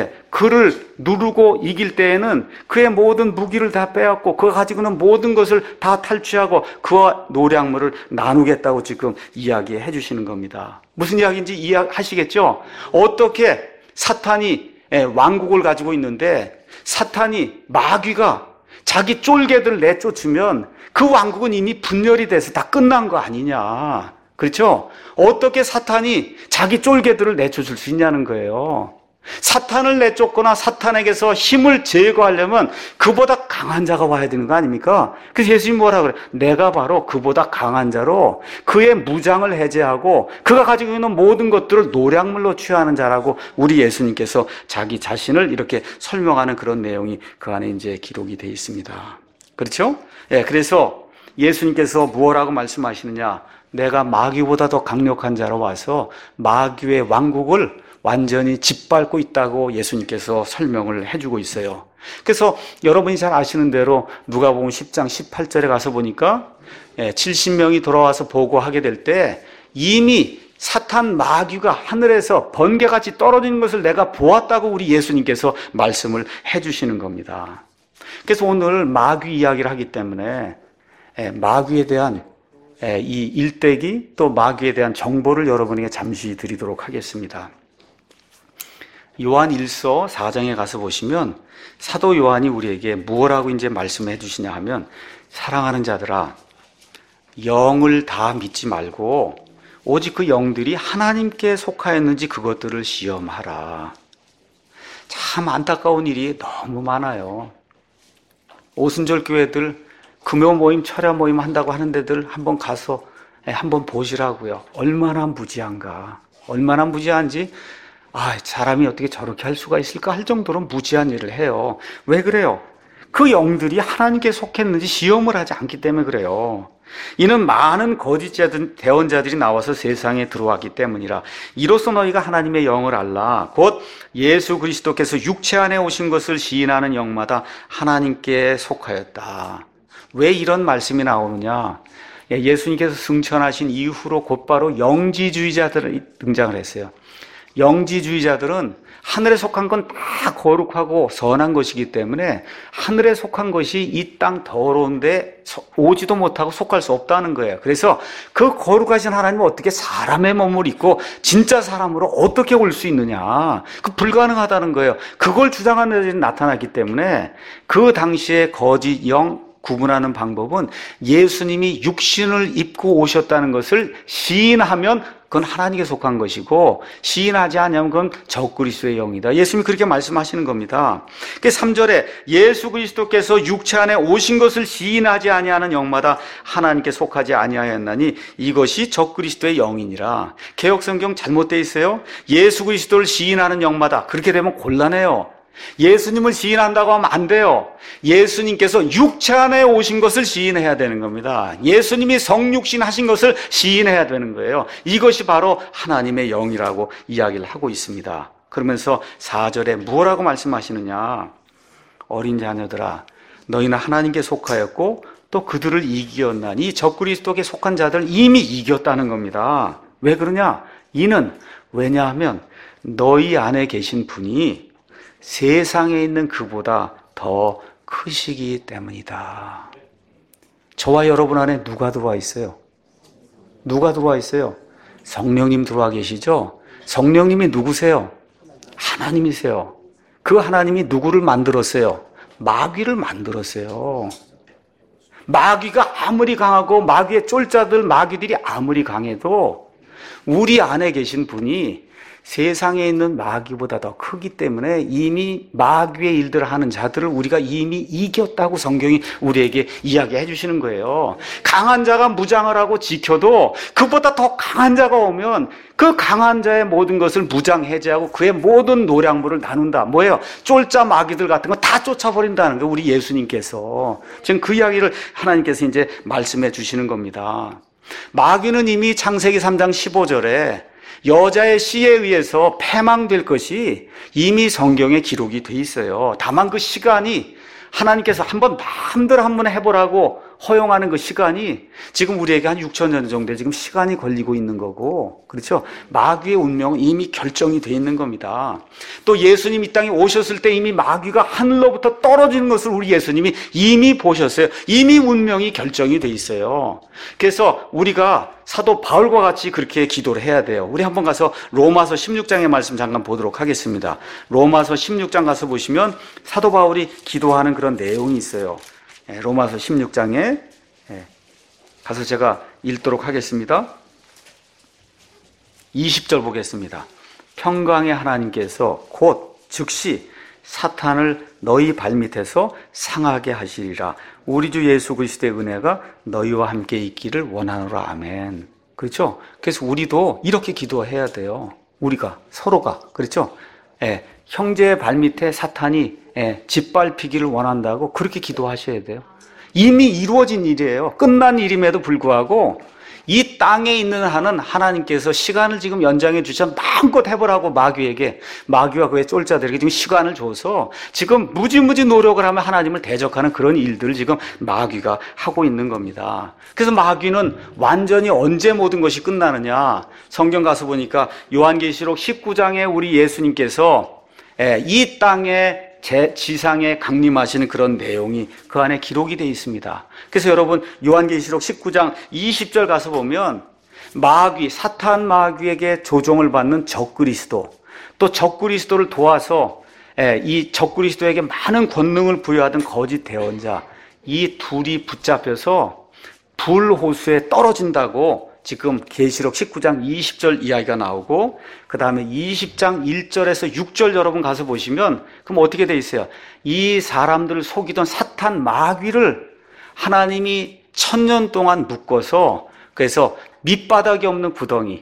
그를 누르고 이길 때에는 그의 모든 무기를 다 빼앗고 그가 가지고는 모든 것을 다 탈취하고 그와 노량물을 나누겠다고 지금 이야기해 주시는 겁니다. 무슨 이야기인지 이해하시겠죠? 어떻게 사탄이 왕국을 가지고 있는데, 사탄이, 마귀가 자기 쫄개들을 내쫓으면 그 왕국은 이미 분열이 돼서 다 끝난 거 아니냐. 그렇죠? 어떻게 사탄이 자기 쫄개들을 내쫓을 수 있냐는 거예요. 사탄을 내쫓거나 사탄에게서 힘을 제거하려면 그보다 강한 자가 와야 되는 거 아닙니까? 그래서 예수님이 뭐라 그래요? 내가 바로 그보다 강한 자로 그의 무장을 해제하고 그가 가지고 있는 모든 것들을 노량물로 취하는 자라고 우리 예수님께서 자기 자신을 이렇게 설명하는 그런 내용이 그 안에 이제 기록이 되어 있습니다. 그렇죠? 그래서 예수님께서 무엇라고 말씀하시느냐? 내가 마귀보다 더 강력한 자로 와서 마귀의 왕국을 완전히 짓밟고 있다고 예수님께서 설명을 해주고 있어요. 그래서 여러분이 잘 아시는 대로 누가복음 10장 18절에 가서 보니까 70명이 돌아와서 보고하게 될 때 이미 사탄 마귀가 하늘에서 번개같이 떨어지는 것을 내가 보았다고 우리 예수님께서 말씀을 해주시는 겁니다. 그래서 오늘 마귀 이야기를 하기 때문에 마귀에 대한 이 일대기, 또 마귀에 대한 정보를 여러분에게 잠시 드리도록 하겠습니다. 요한 1서 4장에 가서 보시면 사도 요한이 우리에게 무엇라고 이제 말씀해 주시냐 하면, 사랑하는 자들아, 영을 다 믿지 말고 오직 그 영들이 하나님께 속하였는지 그것들을 시험하라. 참 안타까운 일이 너무 많아요. 오순절 교회들 금요 모임, 철야 모임 한다고 하는 데들 한번 가서 한번 보시라고요. 얼마나 무지한가. 얼마나 무지한지, 사람이 어떻게 저렇게 할 수가 있을까 할 정도로 무지한 일을 해요. 왜 그래요? 그 영들이 하나님께 속했는지 시험을 하지 않기 때문에 그래요. 이는 많은 거짓 대언자들이 나와서 세상에 들어왔기 때문이라. 이로써 너희가 하나님의 영을 알라. 곧 예수 그리스도께서 육체 안에 오신 것을 시인하는 영마다 하나님께 속하였다. 왜 이런 말씀이 나오느냐? 예수님께서 승천하신 이후로 곧바로 영지주의자들이 등장을 했어요. 영지주의자들은 하늘에 속한 건 다 거룩하고 선한 것이기 때문에 하늘에 속한 것이 이 땅 더러운데 오지도 못하고 속할 수 없다는 거예요. 그래서 그 거룩하신 하나님은 어떻게 사람의 몸을 입고 진짜 사람으로 어떻게 올 수 있느냐? 그 불가능하다는 거예요. 그걸 주장하는 애들이 나타났기 때문에 그 당시에 거짓 영 구분하는 방법은 예수님이 육신을 입고 오셨다는 것을 시인하면 그건 하나님께 속한 것이고, 시인하지 않으면 그건 적그리스도의 영이다. 예수님이 그렇게 말씀하시는 겁니다. 3절에 예수 그리스도께서 육체 안에 오신 것을 시인하지 아니하는 영마다 하나님께 속하지 아니하였나니 이것이 적그리스도의 영이니라. 개역성경 잘못되어 있어요. 예수 그리스도를 시인하는 영마다. 그렇게 되면 곤란해요. 예수님을 시인한다고 하면 안 돼요. 예수님께서 육체 안에 오신 것을 시인해야 되는 겁니다. 예수님이 성육신 하신 것을 시인해야 되는 거예요. 이것이 바로 하나님의 영이라고 이야기를 하고 있습니다. 그러면서 4절에 뭐라고 말씀하시느냐? 어린 자녀들아, 너희는 하나님께 속하였고 또 그들을 이기었나니. 이 적그리스도께 속한 자들은 이미 이겼다는 겁니다. 왜 그러냐? 이는 왜냐하면 너희 안에 계신 분이 세상에 있는 그보다 더 크시기 때문이다. 저와 여러분 안에 누가 들어와 있어요? 누가 들어와 있어요? 성령님 들어와 계시죠? 성령님이 누구세요? 하나님이세요. 그 하나님이 누구를 만들었어요? 마귀를 만들었어요. 마귀가 아무리 강하고 마귀의 쫄자들, 마귀들이 아무리 강해도 우리 안에 계신 분이 세상에 있는 마귀보다 더 크기 때문에 이미 마귀의 일들을 하는 자들을 우리가 이미 이겼다고 성경이 우리에게 이야기해 주시는 거예요. 강한 자가 무장을 하고 지켜도 그보다 더 강한 자가 오면 그 강한 자의 모든 것을 무장해제하고 그의 모든 노량물을 나눈다. 뭐예요? 쫄자 마귀들 같은 거 다 쫓아버린다는 거. 우리 예수님께서 지금 그 이야기를 하나님께서 이제 말씀해 주시는 겁니다. 마귀는 이미 창세기 3장 15절에 여자의 씨에 의해서 패망될 것이 이미 성경에 기록이 돼 있어요. 다만 그 시간이 하나님께서 한번 마음대로 한번 해보라고 허용하는 그 시간이 지금 우리에게 한 6,000년 정도의 지금 시간이 걸리고 있는 거고, 그렇죠? 마귀의 운명은 이미 결정이 돼 있는 겁니다. 또 예수님 이 땅에 오셨을 때 이미 마귀가 하늘로부터 떨어지는 것을 우리 예수님이 이미 보셨어요. 이미 운명이 결정이 돼 있어요. 그래서 우리가 사도 바울과 같이 그렇게 기도를 해야 돼요. 우리 한번 가서 로마서 16장의 말씀 잠깐 보도록 하겠습니다. 로마서 16장 가서 보시면 사도 바울이 기도하는 그런 내용이 있어요. 로마서 16장에 가서 제가 읽도록 하겠습니다. 20절 보겠습니다. 평강의 하나님께서 곧 즉시 사탄을 너희 발밑에서 상하게 하시리라. 우리 주 예수 그리스도의 은혜가 너희와 함께 있기를 원하노라. 아멘. 그렇죠? 그래서 우리도 이렇게 기도해야 돼요. 우리가 서로가, 그렇죠? 형제의 발밑에 사탄이 짓밟히기를 원한다고 그렇게 기도하셔야 돼요. 이미 이루어진 일이에요. 끝난 일임에도 불구하고 이 땅에 있는 한은 하나님께서 시간을 지금 연장해 주셔서 마음껏 해보라고 마귀와 그의 쫄자들에게 지금 시간을 줘서 지금 무지무지 노력을 하며 하나님을 대적하는 그런 일들을 지금 마귀가 하고 있는 겁니다. 그래서 마귀는 완전히 언제 모든 것이 끝나느냐? 성경 가서 보니까 요한계시록 19장에 우리 예수님께서 이 땅에 지상에 강림하시는 그런 내용이 그 안에 기록이 되어 있습니다. 그래서 여러분 요한계시록 19장 20절 가서 보면 사탄 마귀에게 조종을 받는 적그리스도, 또 적그리스도를 도와서 이 적그리스도에게 많은 권능을 부여하던 거짓 대언자, 이 둘이 붙잡혀서 불호수에 떨어진다고 지금 계시록 19장 20절 이야기가 나오고, 그 다음에 20장 1절에서 6절 여러분 가서 보시면 그럼 어떻게 돼 있어요? 이 사람들을 속이던 사탄 마귀를 하나님이 1000년 동안 묶어서, 그래서 밑바닥이 없는 구덩이,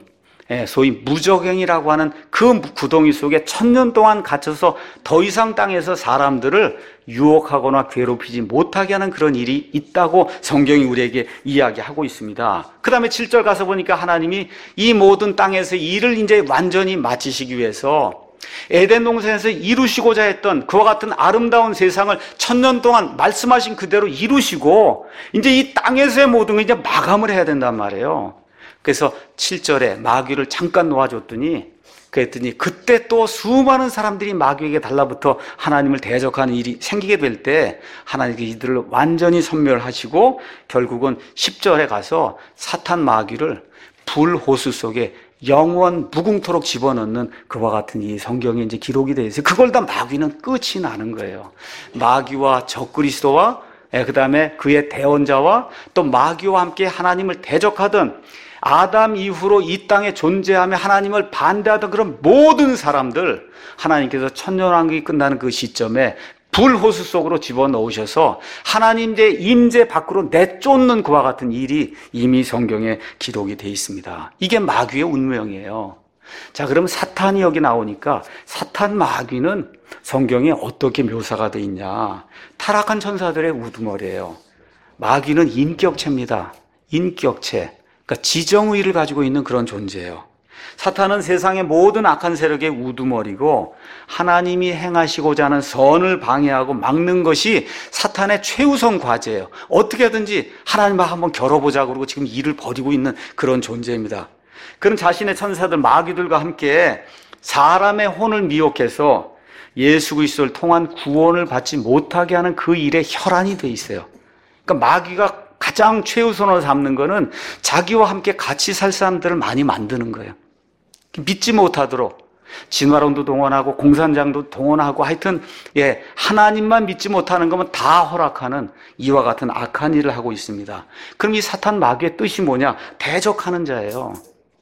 소위 무적행이라고 하는 그 구덩이 속에 1000년 동안 갇혀서 더 이상 땅에서 사람들을 유혹하거나 괴롭히지 못하게 하는 그런 일이 있다고 성경이 우리에게 이야기하고 있습니다. 그 다음에 7절 가서 보니까 하나님이 이 모든 땅에서 일을 이제 완전히 마치시기 위해서 에덴 동산에서 이루시고자 했던 그와 같은 아름다운 세상을 1000년 동안 말씀하신 그대로 이루시고 이제 이 땅에서의 모든 걸 이제 마감을 해야 된단 말이에요. 그래서 7절에 마귀를 잠깐 놓아줬더니 그랬더니 그때 또 수많은 사람들이 마귀에게 달라붙어 하나님을 대적하는 일이 생기게 될 때 하나님께 이들을 완전히 섬멸하시고 결국은 10절에 가서 사탄 마귀를 불호수 속에 영원 무궁토록 집어넣는 그와 같은 이 성경에 이제 기록이 되어 있어요. 그걸 다 마귀는 끝이 나는 거예요. 마귀와 적그리스도와 그 다음에 그의 대언자와 또 마귀와 함께 하나님을 대적하던 아담 이후로 이 땅에 존재하며 하나님을 반대하던 그런 모든 사람들 하나님께서 천년왕국이 끝나는 그 시점에 불호수 속으로 집어넣으셔서 하나님의 임재 밖으로 내쫓는 그와 같은 일이 이미 성경에 기록이 되어 있습니다. 이게 마귀의 운명이에요. 자, 그럼 사탄이 여기 나오니까 사탄 마귀는 성경에 어떻게 묘사가 되어 있냐? 타락한 천사들의 우두머리예요. 마귀는 인격체입니다. 인격체. 그러니까 지정의를 가지고 있는 그런 존재예요. 사탄은 세상의 모든 악한 세력의 우두머리고 하나님이 행하시고자 하는 선을 방해하고 막는 것이 사탄의 최우선 과제예요. 어떻게 하든지 하나님과 한번 겨뤄보자 그러고 지금 일을 벌이고 있는 그런 존재입니다. 그는 자신의 천사들 마귀들과 함께 사람의 혼을 미혹해서 예수 그리스도를 통한 구원을 받지 못하게 하는 그 일에 혈안이 돼 있어요. 그러니까 마귀가 가장 최우선으로 삼는 거는 자기와 함께 같이 살 사람들을 많이 만드는 거예요. 믿지 못하도록 진화론도 동원하고 공산장도 동원하고 하여튼 하나님만 믿지 못하는 거면 다 허락하는 이와 같은 악한 일을 하고 있습니다. 그럼 이 사탄 마귀의 뜻이 뭐냐? 대적하는 자예요.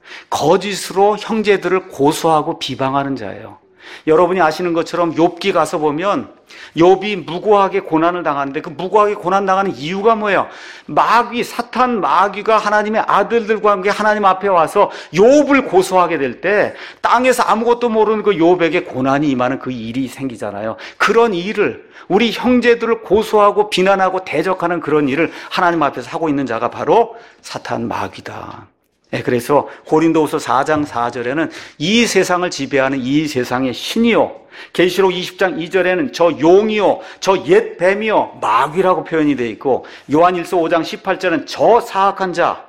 거짓으로 형제들을 고소하고 비방하는 자예요. 여러분이 아시는 것처럼 욥기 가서 보면 욥이 무고하게 고난을 당하는데 그 무고하게 고난 당하는 이유가 뭐예요? 마귀, 사탄 마귀가 하나님의 아들들과 함께 하나님 앞에 와서 욥을 고소하게 될 때 땅에서 아무것도 모르는 그 욥에게 고난이 임하는 그 일이 생기잖아요. 그런 일을 우리 형제들을 고소하고 비난하고 대적하는 그런 일을 하나님 앞에서 하고 있는 자가 바로 사탄 마귀다. 그래서 고린도후서 4장 4절에는 이 세상을 지배하는 이 세상의 신이요, 계시록 20장 2절에는 저 용이요, 저 옛 뱀이요, 마귀라고 표현이 되어 있고, 요한일서 5장 18절에는 저 사악한 자,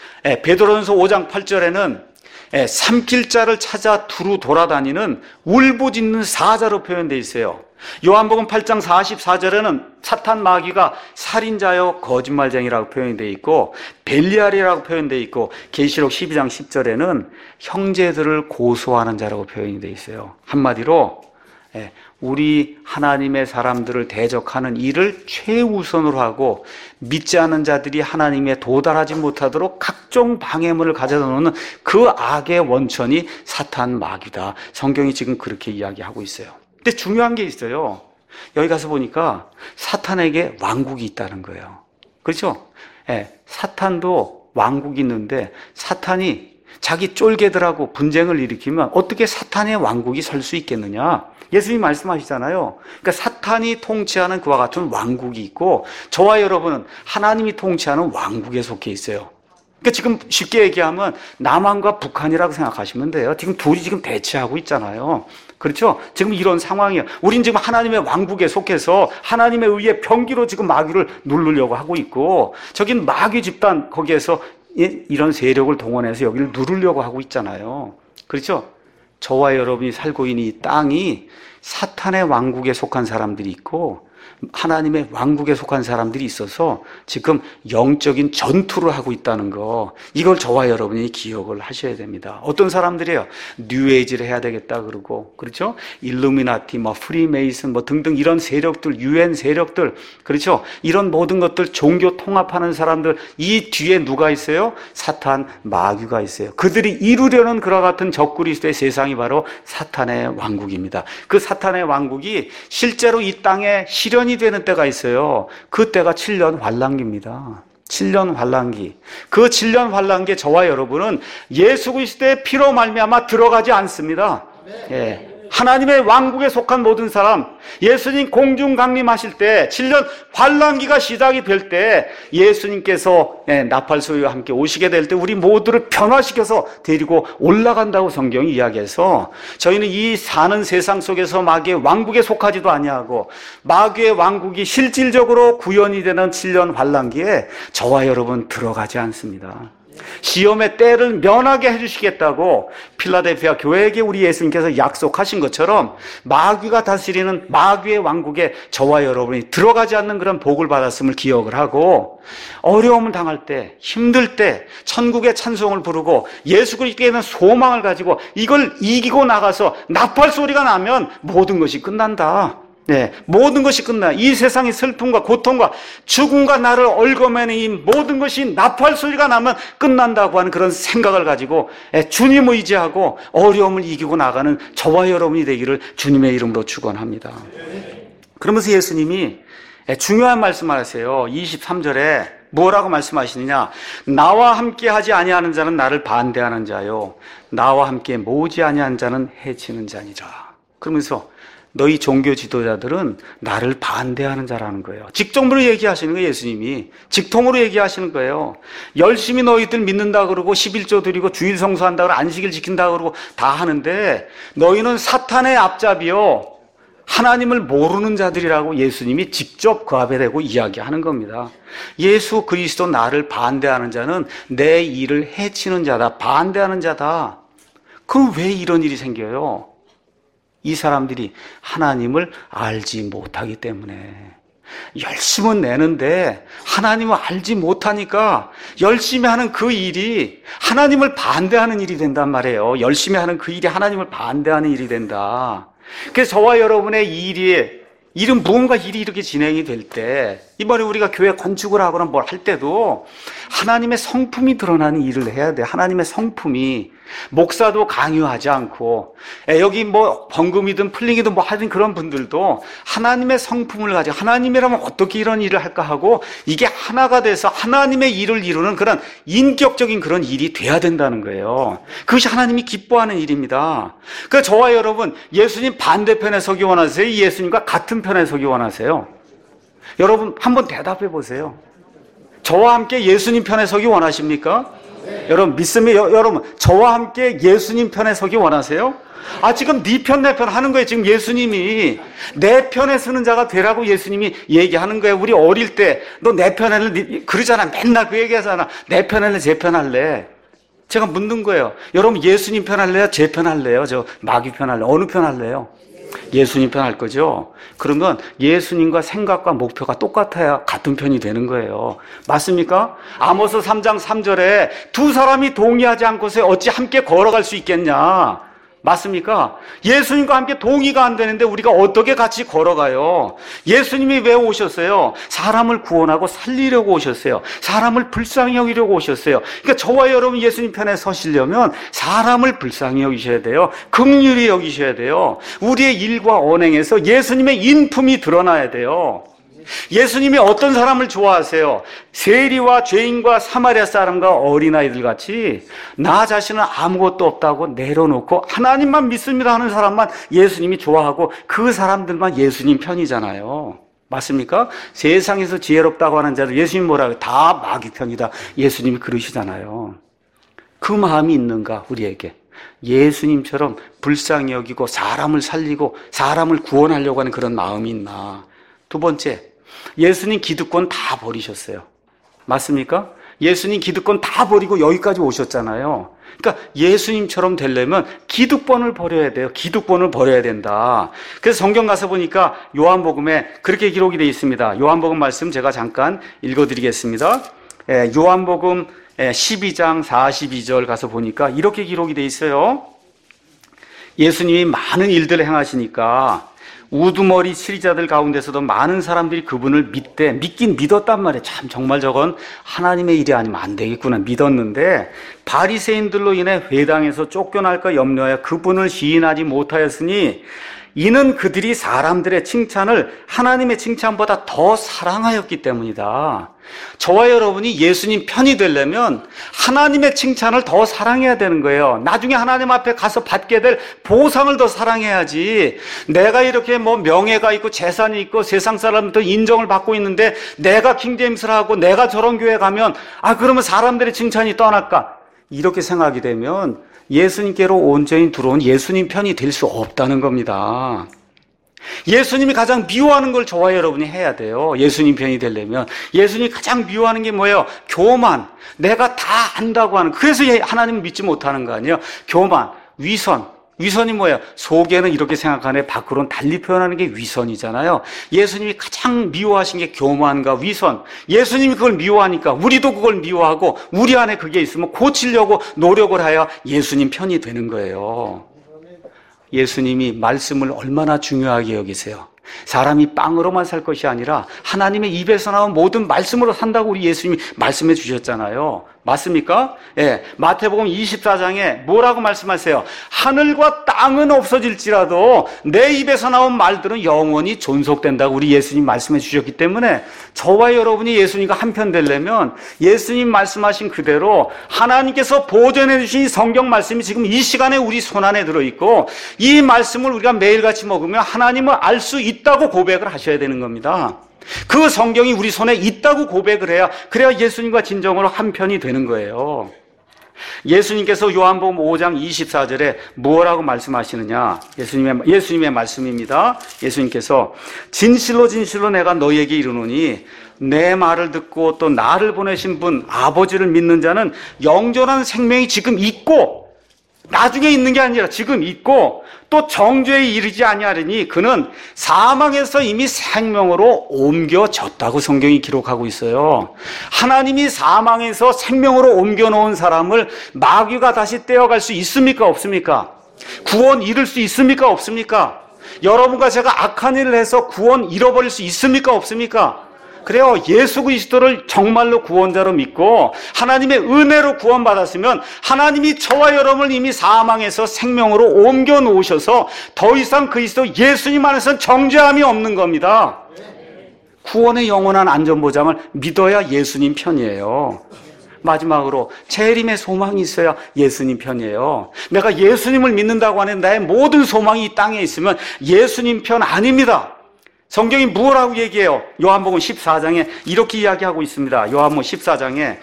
베드로전서 5장 8절에는 삼킬 자를 찾아 두루 돌아다니는 울부짖는 사자로 표현되어 있어요. 요한복음 8장 44절에는 사탄 마귀가 살인자요 거짓말쟁이라고 표현이 되어 있고 벨리알이라고 표현되어 있고 계시록 12장 10절에는 형제들을 고소하는 자라고 표현이 되어 있어요. 한마디로 우리 하나님의 사람들을 대적하는 일을 최우선으로 하고 믿지 않는 자들이 하나님에 도달하지 못하도록 각종 방해물을 가져다 놓는 그 악의 원천이 사탄 마귀다. 성경이 지금 그렇게 이야기하고 있어요. 근데 중요한 게 있어요. 여기 가서 보니까 사탄에게 왕국이 있다는 거예요. 그렇죠? 사탄도 왕국이 있는데 사탄이 자기 쫄개들하고 분쟁을 일으키면 어떻게 사탄의 왕국이 설 수 있겠느냐? 예수님이 말씀하시잖아요. 그러니까 사탄이 통치하는 그와 같은 왕국이 있고 저와 여러분은 하나님이 통치하는 왕국에 속해 있어요. 그러니까 지금 쉽게 얘기하면 남한과 북한이라고 생각하시면 돼요. 지금 둘이 지금 대치하고 있잖아요. 그렇죠? 지금 이런 상황이에요. 우린 지금 하나님의 왕국에 속해서 하나님에 의해 병기로 지금 마귀를 누르려고 하고 있고 저긴 마귀 집단 거기에서 이런 세력을 동원해서 여기를 누르려고 하고 있잖아요. 그렇죠? 저와 여러분이 살고 있는 이 땅이 사탄의 왕국에 속한 사람들이 있고 하나님의 왕국에 속한 사람들이 있어서 지금 영적인 전투를 하고 있다는 거, 이걸 저와 여러분이 기억을 하셔야 됩니다. 어떤 사람들이에요? 뉴에이지를 해야 되겠다 그러고, 그렇죠? 일루미나티, 프리메이슨 등등 이런 세력들, 유엔 세력들, 그렇죠? 이런 모든 것들 종교 통합하는 사람들, 이 뒤에 누가 있어요? 사탄 마귀가 있어요. 그들이 이루려는 그와 같은 적그리스도의 세상이 바로 사탄의 왕국입니다. 그 사탄의 왕국이 실제로 이 땅에 실현이 되는 때가 있어요. 그 때가 7년 환란기입니다. 7년 환란기. 그 7년 환란기에 저와 여러분은 예수 그리스도의 피로 말미암아 들어가지 않습니다. 예. 하나님의 왕국에 속한 모든 사람, 예수님 공중 강림하실 때 7년 환란기가 시작이 될 때 예수님께서 나팔소리와 함께 오시게 될 때 우리 모두를 변화시켜서 데리고 올라간다고 성경이 이야기해서 저희는 이 사는 세상 속에서 마귀의 왕국에 속하지도 아니하고 마귀의 왕국이 실질적으로 구현이 되는 7년 환란기에 저와 여러분 들어가지 않습니다. 시험의 때를 면하게 해주시겠다고 필라델피아 교회에게 우리 예수님께서 약속하신 것처럼 마귀가 다스리는 마귀의 왕국에 저와 여러분이 들어가지 않는 그런 복을 받았음을 기억을 하고 어려움을 당할 때, 힘들 때 천국의 찬송을 부르고 예수 그리스도에 대한 소망을 가지고 이걸 이기고 나가서 나팔 소리가 나면 모든 것이 끝난다. 네, 모든 것이 끝나. 이 세상의 슬픔과 고통과 죽음과 나를 얽어매는 이 모든 것이 나팔 소리가 나면 끝난다고 하는 그런 생각을 가지고 주님 의지하고 어려움을 이기고 나가는 저와 여러분이 되기를 주님의 이름으로 축원합니다. 그러면서 예수님이 중요한 말씀을 하세요. 23절에 뭐라고 말씀하시느냐? 나와 함께 하지 아니하는 자는 나를 반대하는 자요, 나와 함께 모으지 아니한 자는 해치는 자니라. 그러면서 너희 종교 지도자들은 나를 반대하는 자라는 거예요. 직접으로 얘기하시는 거예요. 예수님이 직통으로 얘기하시는 거예요. 열심히 너희들 믿는다 그러고 11조 드리고 주일 성수한다 그러고 안식일 지킨다 그러고 다 하는데 너희는 사탄의 앞잡이요, 하나님을 모르는 자들이라고 예수님이 직접 그 앞에 대고 이야기하는 겁니다. 예수 그리스도 나를 반대하는 자는 내 일을 해치는 자다, 반대하는 자다. 그럼 왜 이런 일이 생겨요? 이 사람들이 하나님을 알지 못하기 때문에. 열심은 내는데 하나님을 알지 못하니까 열심히 하는 그 일이 하나님을 반대하는 일이 된단 말이에요. 열심히 하는 그 일이 하나님을 반대하는 일이 된다. 그래서 저와 여러분의 일은 무언가 일이 이렇게 진행이 될 때, 이번에 우리가 교회 건축을 하거나 뭘 할 때도 하나님의 성품이 드러나는 일을 해야 돼. 하나님의 성품이. 목사도 강요하지 않고, 여기 뭐 번금이든 플링이든 뭐 하든 그런 분들도 하나님의 성품을 가지고 하나님이라면 어떻게 이런 일을 할까 하고 이게 하나가 돼서 하나님의 일을 이루는 그런 인격적인 그런 일이 돼야 된다는 거예요. 그것이 하나님이 기뻐하는 일입니다. 그래서 저와 여러분, 예수님 반대편에 서기 원하세요? 예수님과 같은 편에 서기 원하세요? 여러분 한번 대답해 보세요. 저와 함께 예수님 편에 서기 원하십니까? 여러분 믿습니다. 여러분 저와 함께 예수님 편에 서기 원하세요? 지금 네 편 내 편 하는 거예요. 지금 예수님이 내 편에 서는 자가 되라고 예수님이 얘기하는 거예요. 우리 어릴 때 너 내 편 할래? 그러잖아. 맨날 그 얘기하잖아. 내 편 할래? 제 편 할래? 제가 묻는 거예요. 여러분 예수님 편 할래요? 제 편 할래요? 저 마귀 편 할래요? 어느 편 할래요? 예수님 편 할 거죠? 그러면 예수님과 생각과 목표가 똑같아야 같은 편이 되는 거예요. 맞습니까? 아모스 3장 3절에 두 사람이 동의하지 않고서 어찌 함께 걸어갈 수 있겠냐? 맞습니까? 예수님과 함께 동의가 안 되는데 우리가 어떻게 같이 걸어가요? 예수님이 왜 오셨어요? 사람을 구원하고 살리려고 오셨어요. 사람을 불쌍히 여기려고 오셨어요. 그러니까 저와 여러분 예수님 편에 서시려면 사람을 불쌍히 여기셔야 돼요. 긍휼히 여기셔야 돼요. 우리의 일과 언행에서 예수님의 인품이 드러나야 돼요. 예수님이 어떤 사람을 좋아하세요? 세리와 죄인과 사마리아 사람과 어린아이들 같이 나 자신은 아무것도 없다고 내려놓고 하나님만 믿습니다 하는 사람만 예수님이 좋아하고 그 사람들만 예수님 편이잖아요. 맞습니까? 세상에서 지혜롭다고 하는 자들 예수님 뭐라고? 다 마귀 편이다. 예수님이 그러시잖아요. 그 마음이 있는가 우리에게? 예수님처럼 불쌍히 여기고 사람을 살리고 사람을 구원하려고 하는 그런 마음이 있나? 두 번째, 예수님 기득권 다 버리셨어요. 맞습니까? 예수님 기득권 다 버리고 여기까지 오셨잖아요. 그러니까 예수님처럼 되려면 기득권을 버려야 돼요. 기득권을 버려야 된다. 그래서 성경 가서 보니까 요한복음에 그렇게 기록이 되어 있습니다. 요한복음 말씀 제가 잠깐 읽어드리겠습니다. 요한복음 12장 42절 가서 보니까 이렇게 기록이 되어 있어요. 예수님이 많은 일들을 행하시니까 우두머리 치리자들 가운데서도 많은 사람들이 그분을 믿긴 믿었단 말이에요. 참 정말 저건 하나님의 일이 아니면 안 되겠구나 믿었는데 바리새인들로 인해 회당에서 쫓겨날까 염려하여 그분을 시인하지 못하였으니 이는 그들이 사람들의 칭찬을 하나님의 칭찬보다 더 사랑하였기 때문이다. 저와 여러분이 예수님 편이 되려면 하나님의 칭찬을 더 사랑해야 되는 거예요. 나중에 하나님 앞에 가서 받게 될 보상을 더 사랑해야지. 내가 이렇게 명예가 있고 재산이 있고 세상 사람들 인정을 받고 있는데 내가 킹제임스를 하고 내가 저런 교회 가면 그러면 사람들의 칭찬이 떠날까? 이렇게 생각이 되면 예수님께로 온전히 들어온 예수님 편이 될 수 없다는 겁니다. 예수님이 가장 미워하는 걸 저와 여러분이 해야 돼요. 예수님 편이 되려면. 예수님이 가장 미워하는 게 뭐예요? 교만. 내가 다 안다고 하는. 그래서 하나님을 믿지 못하는 거 아니에요? 교만, 위선. 위선이 뭐예요? 속에는 이렇게 생각하네, 밖으로는 달리 표현하는 게 위선이잖아요. 예수님이 가장 미워하신 게 교만과 위선. 예수님이 그걸 미워하니까 우리도 그걸 미워하고 우리 안에 그게 있으면 고치려고 노력을 하여 예수님 편이 되는 거예요. 예수님이 말씀을 얼마나 중요하게 여기세요. 사람이 빵으로만 살 것이 아니라 하나님의 입에서 나온 모든 말씀으로 산다고 우리 예수님이 말씀해 주셨잖아요. 맞습니까? 예. 마태복음 24장에 뭐라고 말씀하세요? 하늘과 땅은 없어질지라도 내 입에서 나온 말들은 영원히 존속된다고 우리 예수님 말씀해 주셨기 때문에 저와 여러분이 예수님과 한편 되려면 예수님 말씀하신 그대로 하나님께서 보존해 주신 성경 말씀이 지금 이 시간에 우리 손안에 들어있고 이 말씀을 우리가 매일같이 먹으면 하나님을 알 수 있다고 고백을 하셔야 되는 겁니다. 그 성경이 우리 손에 있다고 고백을 해야 그래야 예수님과 진정으로 한편이 되는 거예요. 예수님께서 요한복음 5장 24절에 뭐라고 말씀하시느냐? 예수님의 말씀입니다. 예수님께서 진실로 진실로 내가 너희에게 이르노니 내 말을 듣고 또 나를 보내신 분 아버지를 믿는 자는 영존한 생명이 지금 있고 나중에 있는 게 아니라 지금 있고 또 정죄에 이르지 아니하리니 그는 사망에서 이미 생명으로 옮겨졌다고 성경이 기록하고 있어요. 하나님이 사망에서 생명으로 옮겨놓은 사람을 마귀가 다시 떼어갈 수 있습니까? 없습니까? 구원 잃을 수 있습니까? 없습니까? 여러분과 제가 악한 일을 해서 구원 잃어버릴 수 있습니까? 없습니까? 그래요. 예수 그리스도를 정말로 구원자로 믿고 하나님의 은혜로 구원받았으면 하나님이 저와 여러분을 이미 사망에서 생명으로 옮겨 놓으셔서 더 이상 그리스도 예수님 안에서는 정죄함이 없는 겁니다. 구원의 영원한 안전보장을 믿어야 예수님 편이에요. 마지막으로 재림의 소망이 있어야 예수님 편이에요. 내가 예수님을 믿는다고 하는 나의 모든 소망이 이 땅에 있으면 예수님 편 아닙니다. 성경이 뭐라고 얘기해요? 요한복음 14장에 이렇게 이야기하고 있습니다. 요한복음 14장에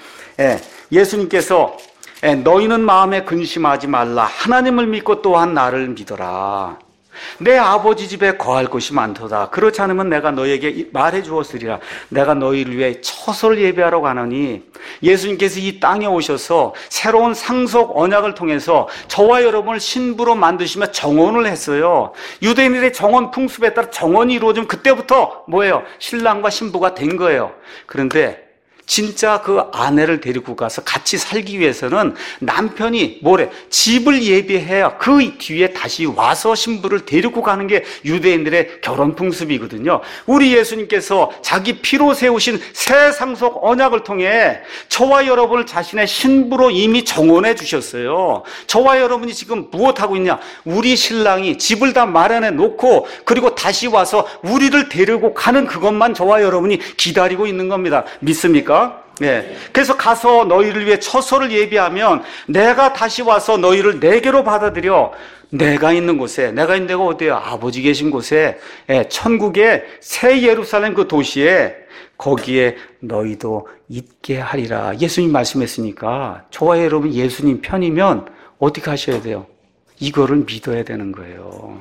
예수님께서 너희는 마음에 근심하지 말라. 하나님을 믿고 또한 나를 믿어라. 내 아버지 집에 거할 곳이 많도다. 그렇지 않으면 내가 너희에게 말해 주었으리라. 내가 너희를 위해 처소를 예비하러 가노니 예수님께서 이 땅에 오셔서 새로운 상속 언약을 통해서 저와 여러분을 신부로 만드시며 정혼을 했어요. 유대인들의 정혼 풍습에 따라 정혼이 이루어지면 그때부터 뭐예요? 신랑과 신부가 된 거예요. 그런데 진짜 그 아내를 데리고 가서 같이 살기 위해서는 남편이 집을 예비해야 그 뒤에 다시 와서 신부를 데리고 가는 게 유대인들의 결혼 풍습이거든요. 우리 예수님께서 자기 피로 세우신 새 상속 언약을 통해 저와 여러분을 자신의 신부로 이미 정혼해 주셨어요. 저와 여러분이 지금 무엇하고 있냐? 우리 신랑이 집을 다 마련해 놓고 그리고 다시 와서 우리를 데리고 가는 그것만 저와 여러분이 기다리고 있는 겁니다. 믿습니까? 네. 그래서 가서 너희를 위해 처소를 예비하면 내가 다시 와서 너희를 내게로 받아들여 내가 있는 곳에, 내가 있는 데가 어디예요? 아버지 계신 곳에, 천국의 새 예루살렘 그 도시에 거기에 너희도 있게 하리라. 예수님 말씀했으니까 저와 여러분 예수님 편이면 어떻게 하셔야 돼요? 이거를 믿어야 되는 거예요.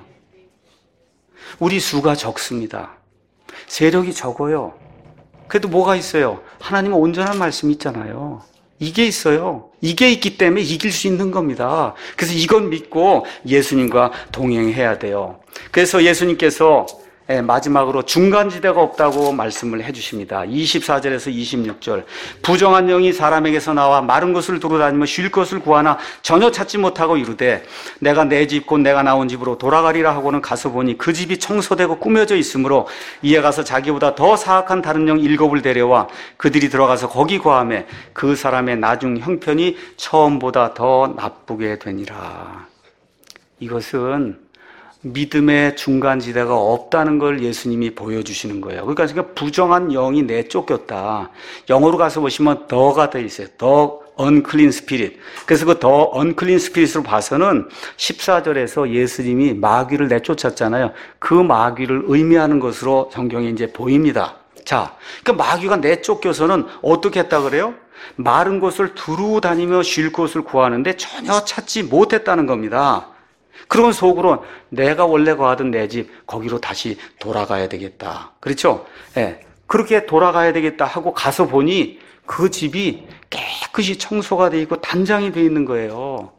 우리 수가 적습니다. 세력이 적어요. 그래도 뭐가 있어요? 하나님은 온전한 말씀이 있잖아요. 이게 있어요. 이게 있기 때문에 이길 수 있는 겁니다. 그래서 이건 믿고 예수님과 동행해야 돼요. 그래서 예수님께서 마지막으로 중간지대가 없다고 말씀을 해주십니다. 24절에서 26절. 부정한 영이 사람에게서 나와 마른 곳을 두루다니며 쉴 것을 구하나 전혀 찾지 못하고 이르되 내가 내 집 곧 내가 나온 집으로 돌아가리라 하고는 가서 보니 그 집이 청소되고 꾸며져 있으므로 이에 가서 자기보다 더 사악한 다른 영 7을 데려와 그들이 들어가서 거기 거하매 그 사람의 나중 형편이 처음보다 더 나쁘게 되니라. 이것은 믿음의 중간지대가 없다는 걸 예수님이 보여주시는 거예요. 그러니까 부정한 영이 내쫓겼다. 영어로 가서 보시면 더가 돼 있어요. 더 unclean spirit. 그래서 그 더 unclean spirit으로 봐서는 14절에서 예수님이 마귀를 내쫓았잖아요. 그 마귀를 의미하는 것으로 성경에 이제 보입니다. 자, 그 마귀가 내쫓겨서는 어떻게 했다 그래요? 마른 곳을 두루 다니며 쉴 곳을 구하는데 전혀 찾지 못했다는 겁니다. 그러면 속으로 내가 원래 거하던 내 집 거기로 다시 돌아가야 되겠다. 그렇죠? 예. 그렇게 돌아가야 되겠다 하고 가서 보니 그 집이 깨끗이 청소가 돼 있고 단장이 돼 있는 거예요.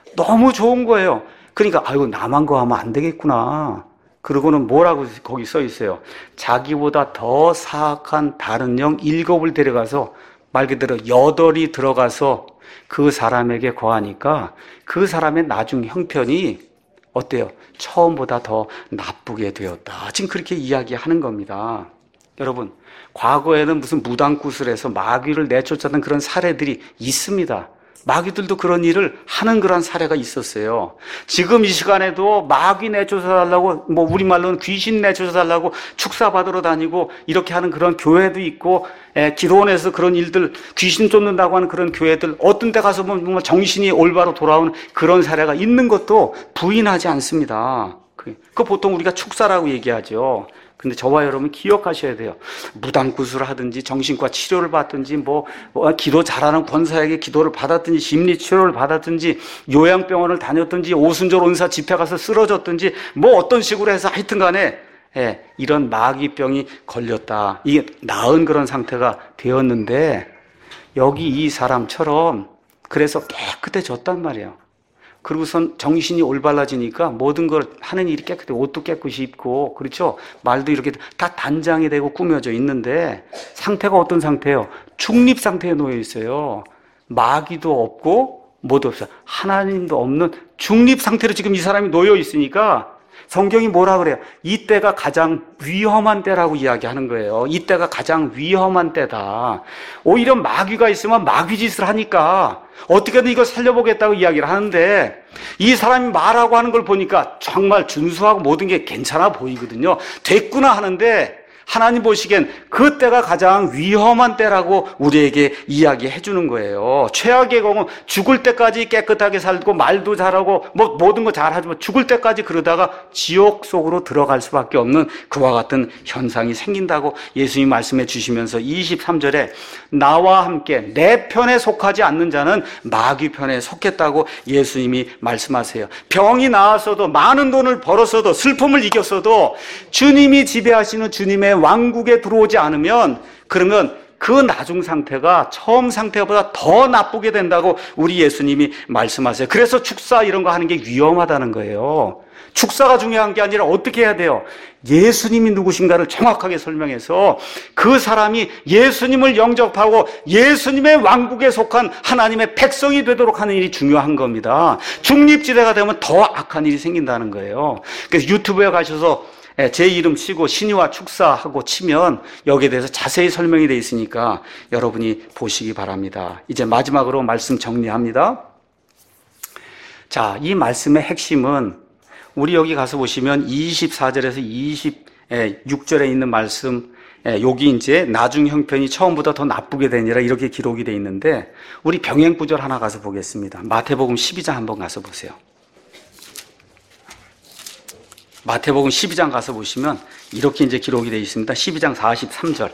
너무 좋은 거예요. 그러니까 아이고 나만 거하면 안 되겠구나. 그러고는 뭐라고 거기 써 있어요. 자기보다 더 사악한 다른 영 7을 데려가서 말 그대로 8이 들어가서 그 사람에게 거하니까 그 사람의 나중 형편이 어때요? 처음보다 더 나쁘게 되었다. 지금 그렇게 이야기하는 겁니다. 여러분, 과거에는 무슨 무당구슬에서 마귀를 내쫓았던 그런 사례들이 있습니다. 마귀들도 그런 일을 하는 그런 사례가 있었어요. 지금 이 시간에도 마귀 내쫓아달라고, 우리말로는 귀신 내쫓아달라고 축사받으러 다니고 이렇게 하는 그런 교회도 있고, 기도원에서 그런 일들, 귀신 쫓는다고 하는 그런 교회들, 어떤 데 가서 보면 정신이 올바로 돌아오는 그런 사례가 있는 것도 부인하지 않습니다. 그 보통 우리가 축사라고 얘기하죠. 근데 저와 여러분 기억하셔야 돼요. 무당구슬을 하든지 정신과 치료를 받든지 기도 잘하는 권사에게 기도를 받았든지 심리치료를 받았든지 요양병원을 다녔든지 오순절 온사 집회 가서 쓰러졌든지 어떤 식으로 해서 하여튼 간에 이런 마귀병이 걸렸다. 이게 나은 그런 상태가 되었는데 여기 이 사람처럼 그래서 깨끗해졌단 말이에요. 그리고선 정신이 올바라지니까 모든 걸 하는 일이 깨끗해. 옷도 깨끗이 입고, 그렇죠? 말도 이렇게 다 단장이 되고 꾸며져 있는데 상태가 어떤 상태예요? 중립 상태에 놓여 있어요. 마귀도 없고 뭐도 없어요. 하나님도 없는 중립 상태로 지금 이 사람이 놓여 있으니까 성경이 뭐라 그래요? 이때가 가장 위험한 때라고 이야기하는 거예요. 이때가 가장 위험한 때다. 오히려 마귀가 있으면 마귀 짓을 하니까 어떻게든 이걸 살려보겠다고 이야기를 하는데 이 사람이 말하고 하는 걸 보니까 정말 준수하고 모든 게 괜찮아 보이거든요. 됐구나 하는데 하나님 보시기엔 그때가 가장 위험한 때라고 우리에게 이야기해 주는 거예요. 최악의 경우 죽을 때까지 깨끗하게 살고 말도 잘하고 모든 거 잘하지만 죽을 때까지 그러다가 지옥 속으로 들어갈 수밖에 없는 그와 같은 현상이 생긴다고 예수님이 말씀해 주시면서 23절에 나와 함께 내 편에 속하지 않는 자는 마귀 편에 속했다고 예수님이 말씀하세요. 병이 나았어도 많은 돈을 벌었어도 슬픔을 이겼어도 주님이 지배하시는 주님의 왕국에 들어오지 않으면 그러면 그 나중 상태가 처음 상태보다 더 나쁘게 된다고 우리 예수님이 말씀하세요. 그래서 축사 이런 거 하는 게 위험하다는 거예요. 축사가 중요한 게 아니라 어떻게 해야 돼요? 예수님이 누구신가를 정확하게 설명해서 그 사람이 예수님을 영접하고 예수님의 왕국에 속한 하나님의 백성이 되도록 하는 일이 중요한 겁니다. 중립지대가 되면 더 악한 일이 생긴다는 거예요. 그래서 유튜브에 가셔서 제 이름 치고 신의와 축사하고 치면 여기에 대해서 자세히 설명이 되어 있으니까 여러분이 보시기 바랍니다. 이제 마지막으로 말씀 정리합니다. 자, 이 말씀의 핵심은 우리 여기 가서 보시면 24절에서 26절에 있는 말씀, 여기 이제 나중 형편이 처음보다 더 나쁘게 되니라 이렇게 기록이 되어 있는데 우리 병행 구절 하나 가서 보겠습니다. 마태복음 12장 한번 가서 보세요. 마태복음 12장 가서 보시면 이렇게 이제 기록이 되어 있습니다. 12장 43절.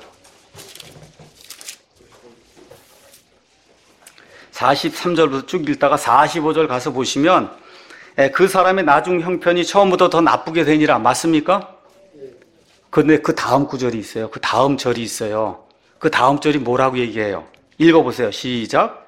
43절부터 쭉 읽다가 45절 가서 보시면 그 사람의 나중 형편이 처음부터 더 나쁘게 되니라. 맞습니까? 근데 그 다음 구절이 있어요. 그 다음 절이 있어요. 그 다음 절이 뭐라고 얘기해요? 읽어보세요. 시작.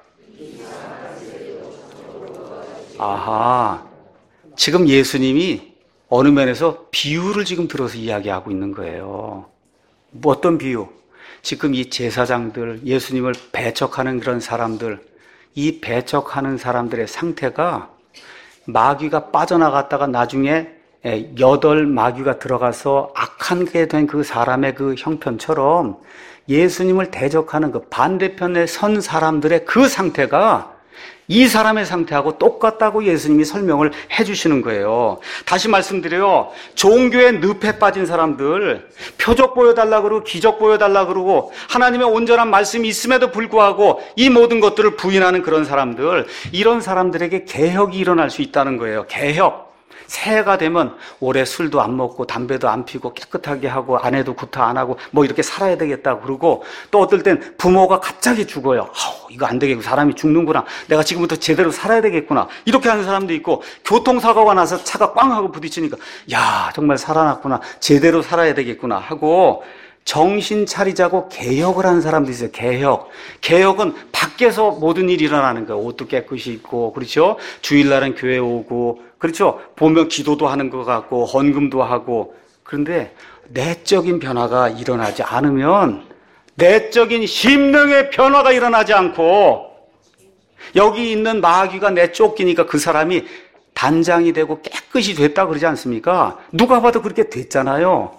아하. 지금 예수님이 어느 면에서 비유를 지금 들어서 이야기하고 있는 거예요. 어떤 비유? 지금 이 제사장들, 예수님을 배척하는 그런 사람들, 이 배척하는 사람들의 상태가 마귀가 빠져나갔다가 나중에 8 마귀가 들어가서 악한 게 된 그 사람의 그 형편처럼 예수님을 대적하는 그 반대편에 선 사람들의 그 상태가 이 사람의 상태하고 똑같다고 예수님이 설명을 해주시는 거예요. 다시 말씀드려요. 종교에 늪에 빠진 사람들, 표적 보여달라 그러고 기적 보여달라 그러고 하나님의 온전한 말씀이 있음에도 불구하고 이 모든 것들을 부인하는 그런 사람들, 이런 사람들에게 개혁이 일어날 수 있다는 거예요. 개혁. 새해가 되면 올해 술도 안 먹고 담배도 안 피고 깨끗하게 하고 아내도 구타 안 하고 뭐 이렇게 살아야 되겠다 그러고, 또 어떨 땐 부모가 갑자기 죽어요. 이거 안 되겠고 사람이 죽는구나. 내가 지금부터 제대로 살아야 되겠구나. 이렇게 하는 사람도 있고, 교통사고가 나서 차가 꽝 하고 부딪히니까 야 정말 살아났구나. 제대로 살아야 되겠구나 하고 정신 차리자고 개혁을 하는 사람도 있어요. 개혁은 밖에서 모든 일이 일어나는 거예요. 옷도 깨끗이 입고, 그렇죠? 주일날은 교회 오고, 그렇죠? 보면 기도도 하는 것 같고, 헌금도 하고. 그런데 내적인 변화가 일어나지 않으면, 내적인 심령의 변화가 일어나지 않고, 여기 있는 마귀가 내쫓기니까 그 사람이 단장이 되고 깨끗이 됐다 그러지 않습니까? 누가 봐도 그렇게 됐잖아요.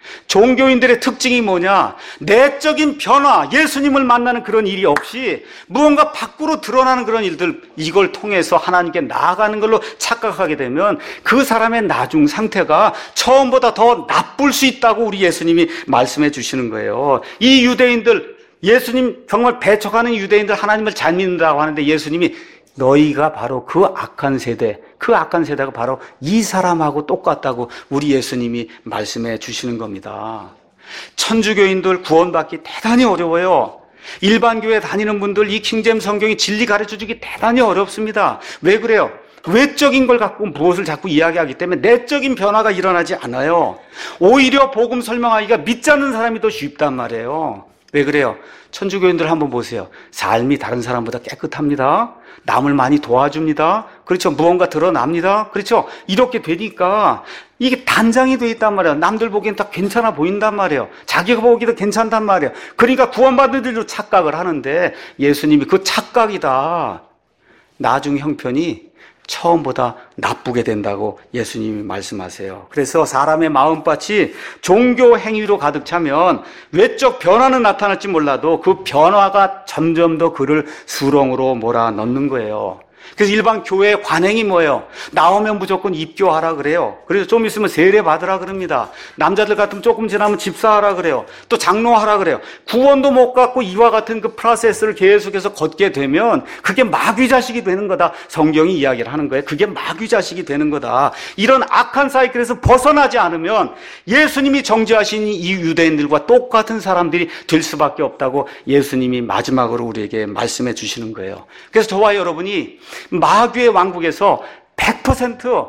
종교인들의 특징이 뭐냐? 내적인 변화, 예수님을 만나는 그런 일이 없이 무언가 밖으로 드러나는 그런 일들, 이걸 통해서 하나님께 나아가는 걸로 착각하게 되면 그 사람의 나중 상태가 처음보다 더 나쁠 수 있다고 우리 예수님이 말씀해 주시는 거예요. 이 유대인들, 예수님 정말 배척하는 유대인들 하나님을 잘 믿는다고 하는데 예수님이 너희가 바로 그 악한 세대가 바로 이 사람하고 똑같다고 우리 예수님이 말씀해 주시는 겁니다. 천주교인들 구원받기 대단히 어려워요. 일반 교회 다니는 분들 이 킹제임스 성경이 진리 가르쳐 주기 대단히 어렵습니다. 왜 그래요? 외적인 걸 갖고 무엇을 자꾸 이야기하기 때문에 내적인 변화가 일어나지 않아요. 오히려 복음 설명하기가 믿지 않는 사람이 더 쉽단 말이에요. 왜 그래요? 천주교인들 한번 보세요. 삶이 다른 사람보다 깨끗합니다. 남을 많이 도와줍니다. 그렇죠? 무언가 드러납니다. 그렇죠? 이렇게 되니까 이게 단장이 돼 있단 말이에요. 남들 보기엔 다 괜찮아 보인단 말이에요. 자기가 보기도 괜찮단 말이에요. 그러니까 구원받는 일로 착각을 하는데 예수님이 그 착각이다. 나중 형편이 처음보다 나쁘게 된다고 예수님이 말씀하세요. 그래서 사람의 마음밭이 종교 행위로 가득 차면 외적 변화는 나타날지 몰라도 그 변화가 점점 더 그를 수렁으로 몰아넣는 거예요. 그래서 일반 교회의 관행이 뭐예요? 나오면 무조건 입교하라 그래요. 그래서 좀 있으면 세례 받으라 그럽니다. 남자들 같으면 조금 지나면 집사하라 그래요. 또 장로하라 그래요. 구원도 못 갖고 이와 같은 그 프로세스를 계속해서 걷게 되면 그게 마귀 자식이 되는 거다. 성경이 이야기를 하는 거예요. 그게 마귀 자식이 되는 거다. 이런 악한 사이클에서 벗어나지 않으면 예수님이 정죄하신 이 유대인들과 똑같은 사람들이 될 수밖에 없다고 예수님이 마지막으로 우리에게 말씀해 주시는 거예요. 그래서 저와 여러분이 마귀의 왕국에서 100%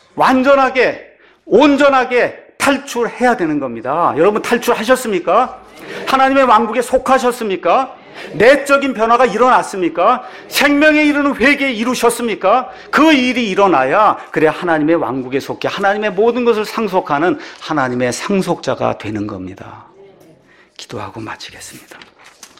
완전하게 온전하게 탈출해야 되는 겁니다. 여러분 탈출하셨습니까? 하나님의 왕국에 속하셨습니까? 내적인 변화가 일어났습니까? 생명에 이르는 회개에 이루셨습니까? 그 일이 일어나야 그래야 하나님의 왕국에 속해 하나님의 모든 것을 상속하는 하나님의 상속자가 되는 겁니다. 기도하고 마치겠습니다.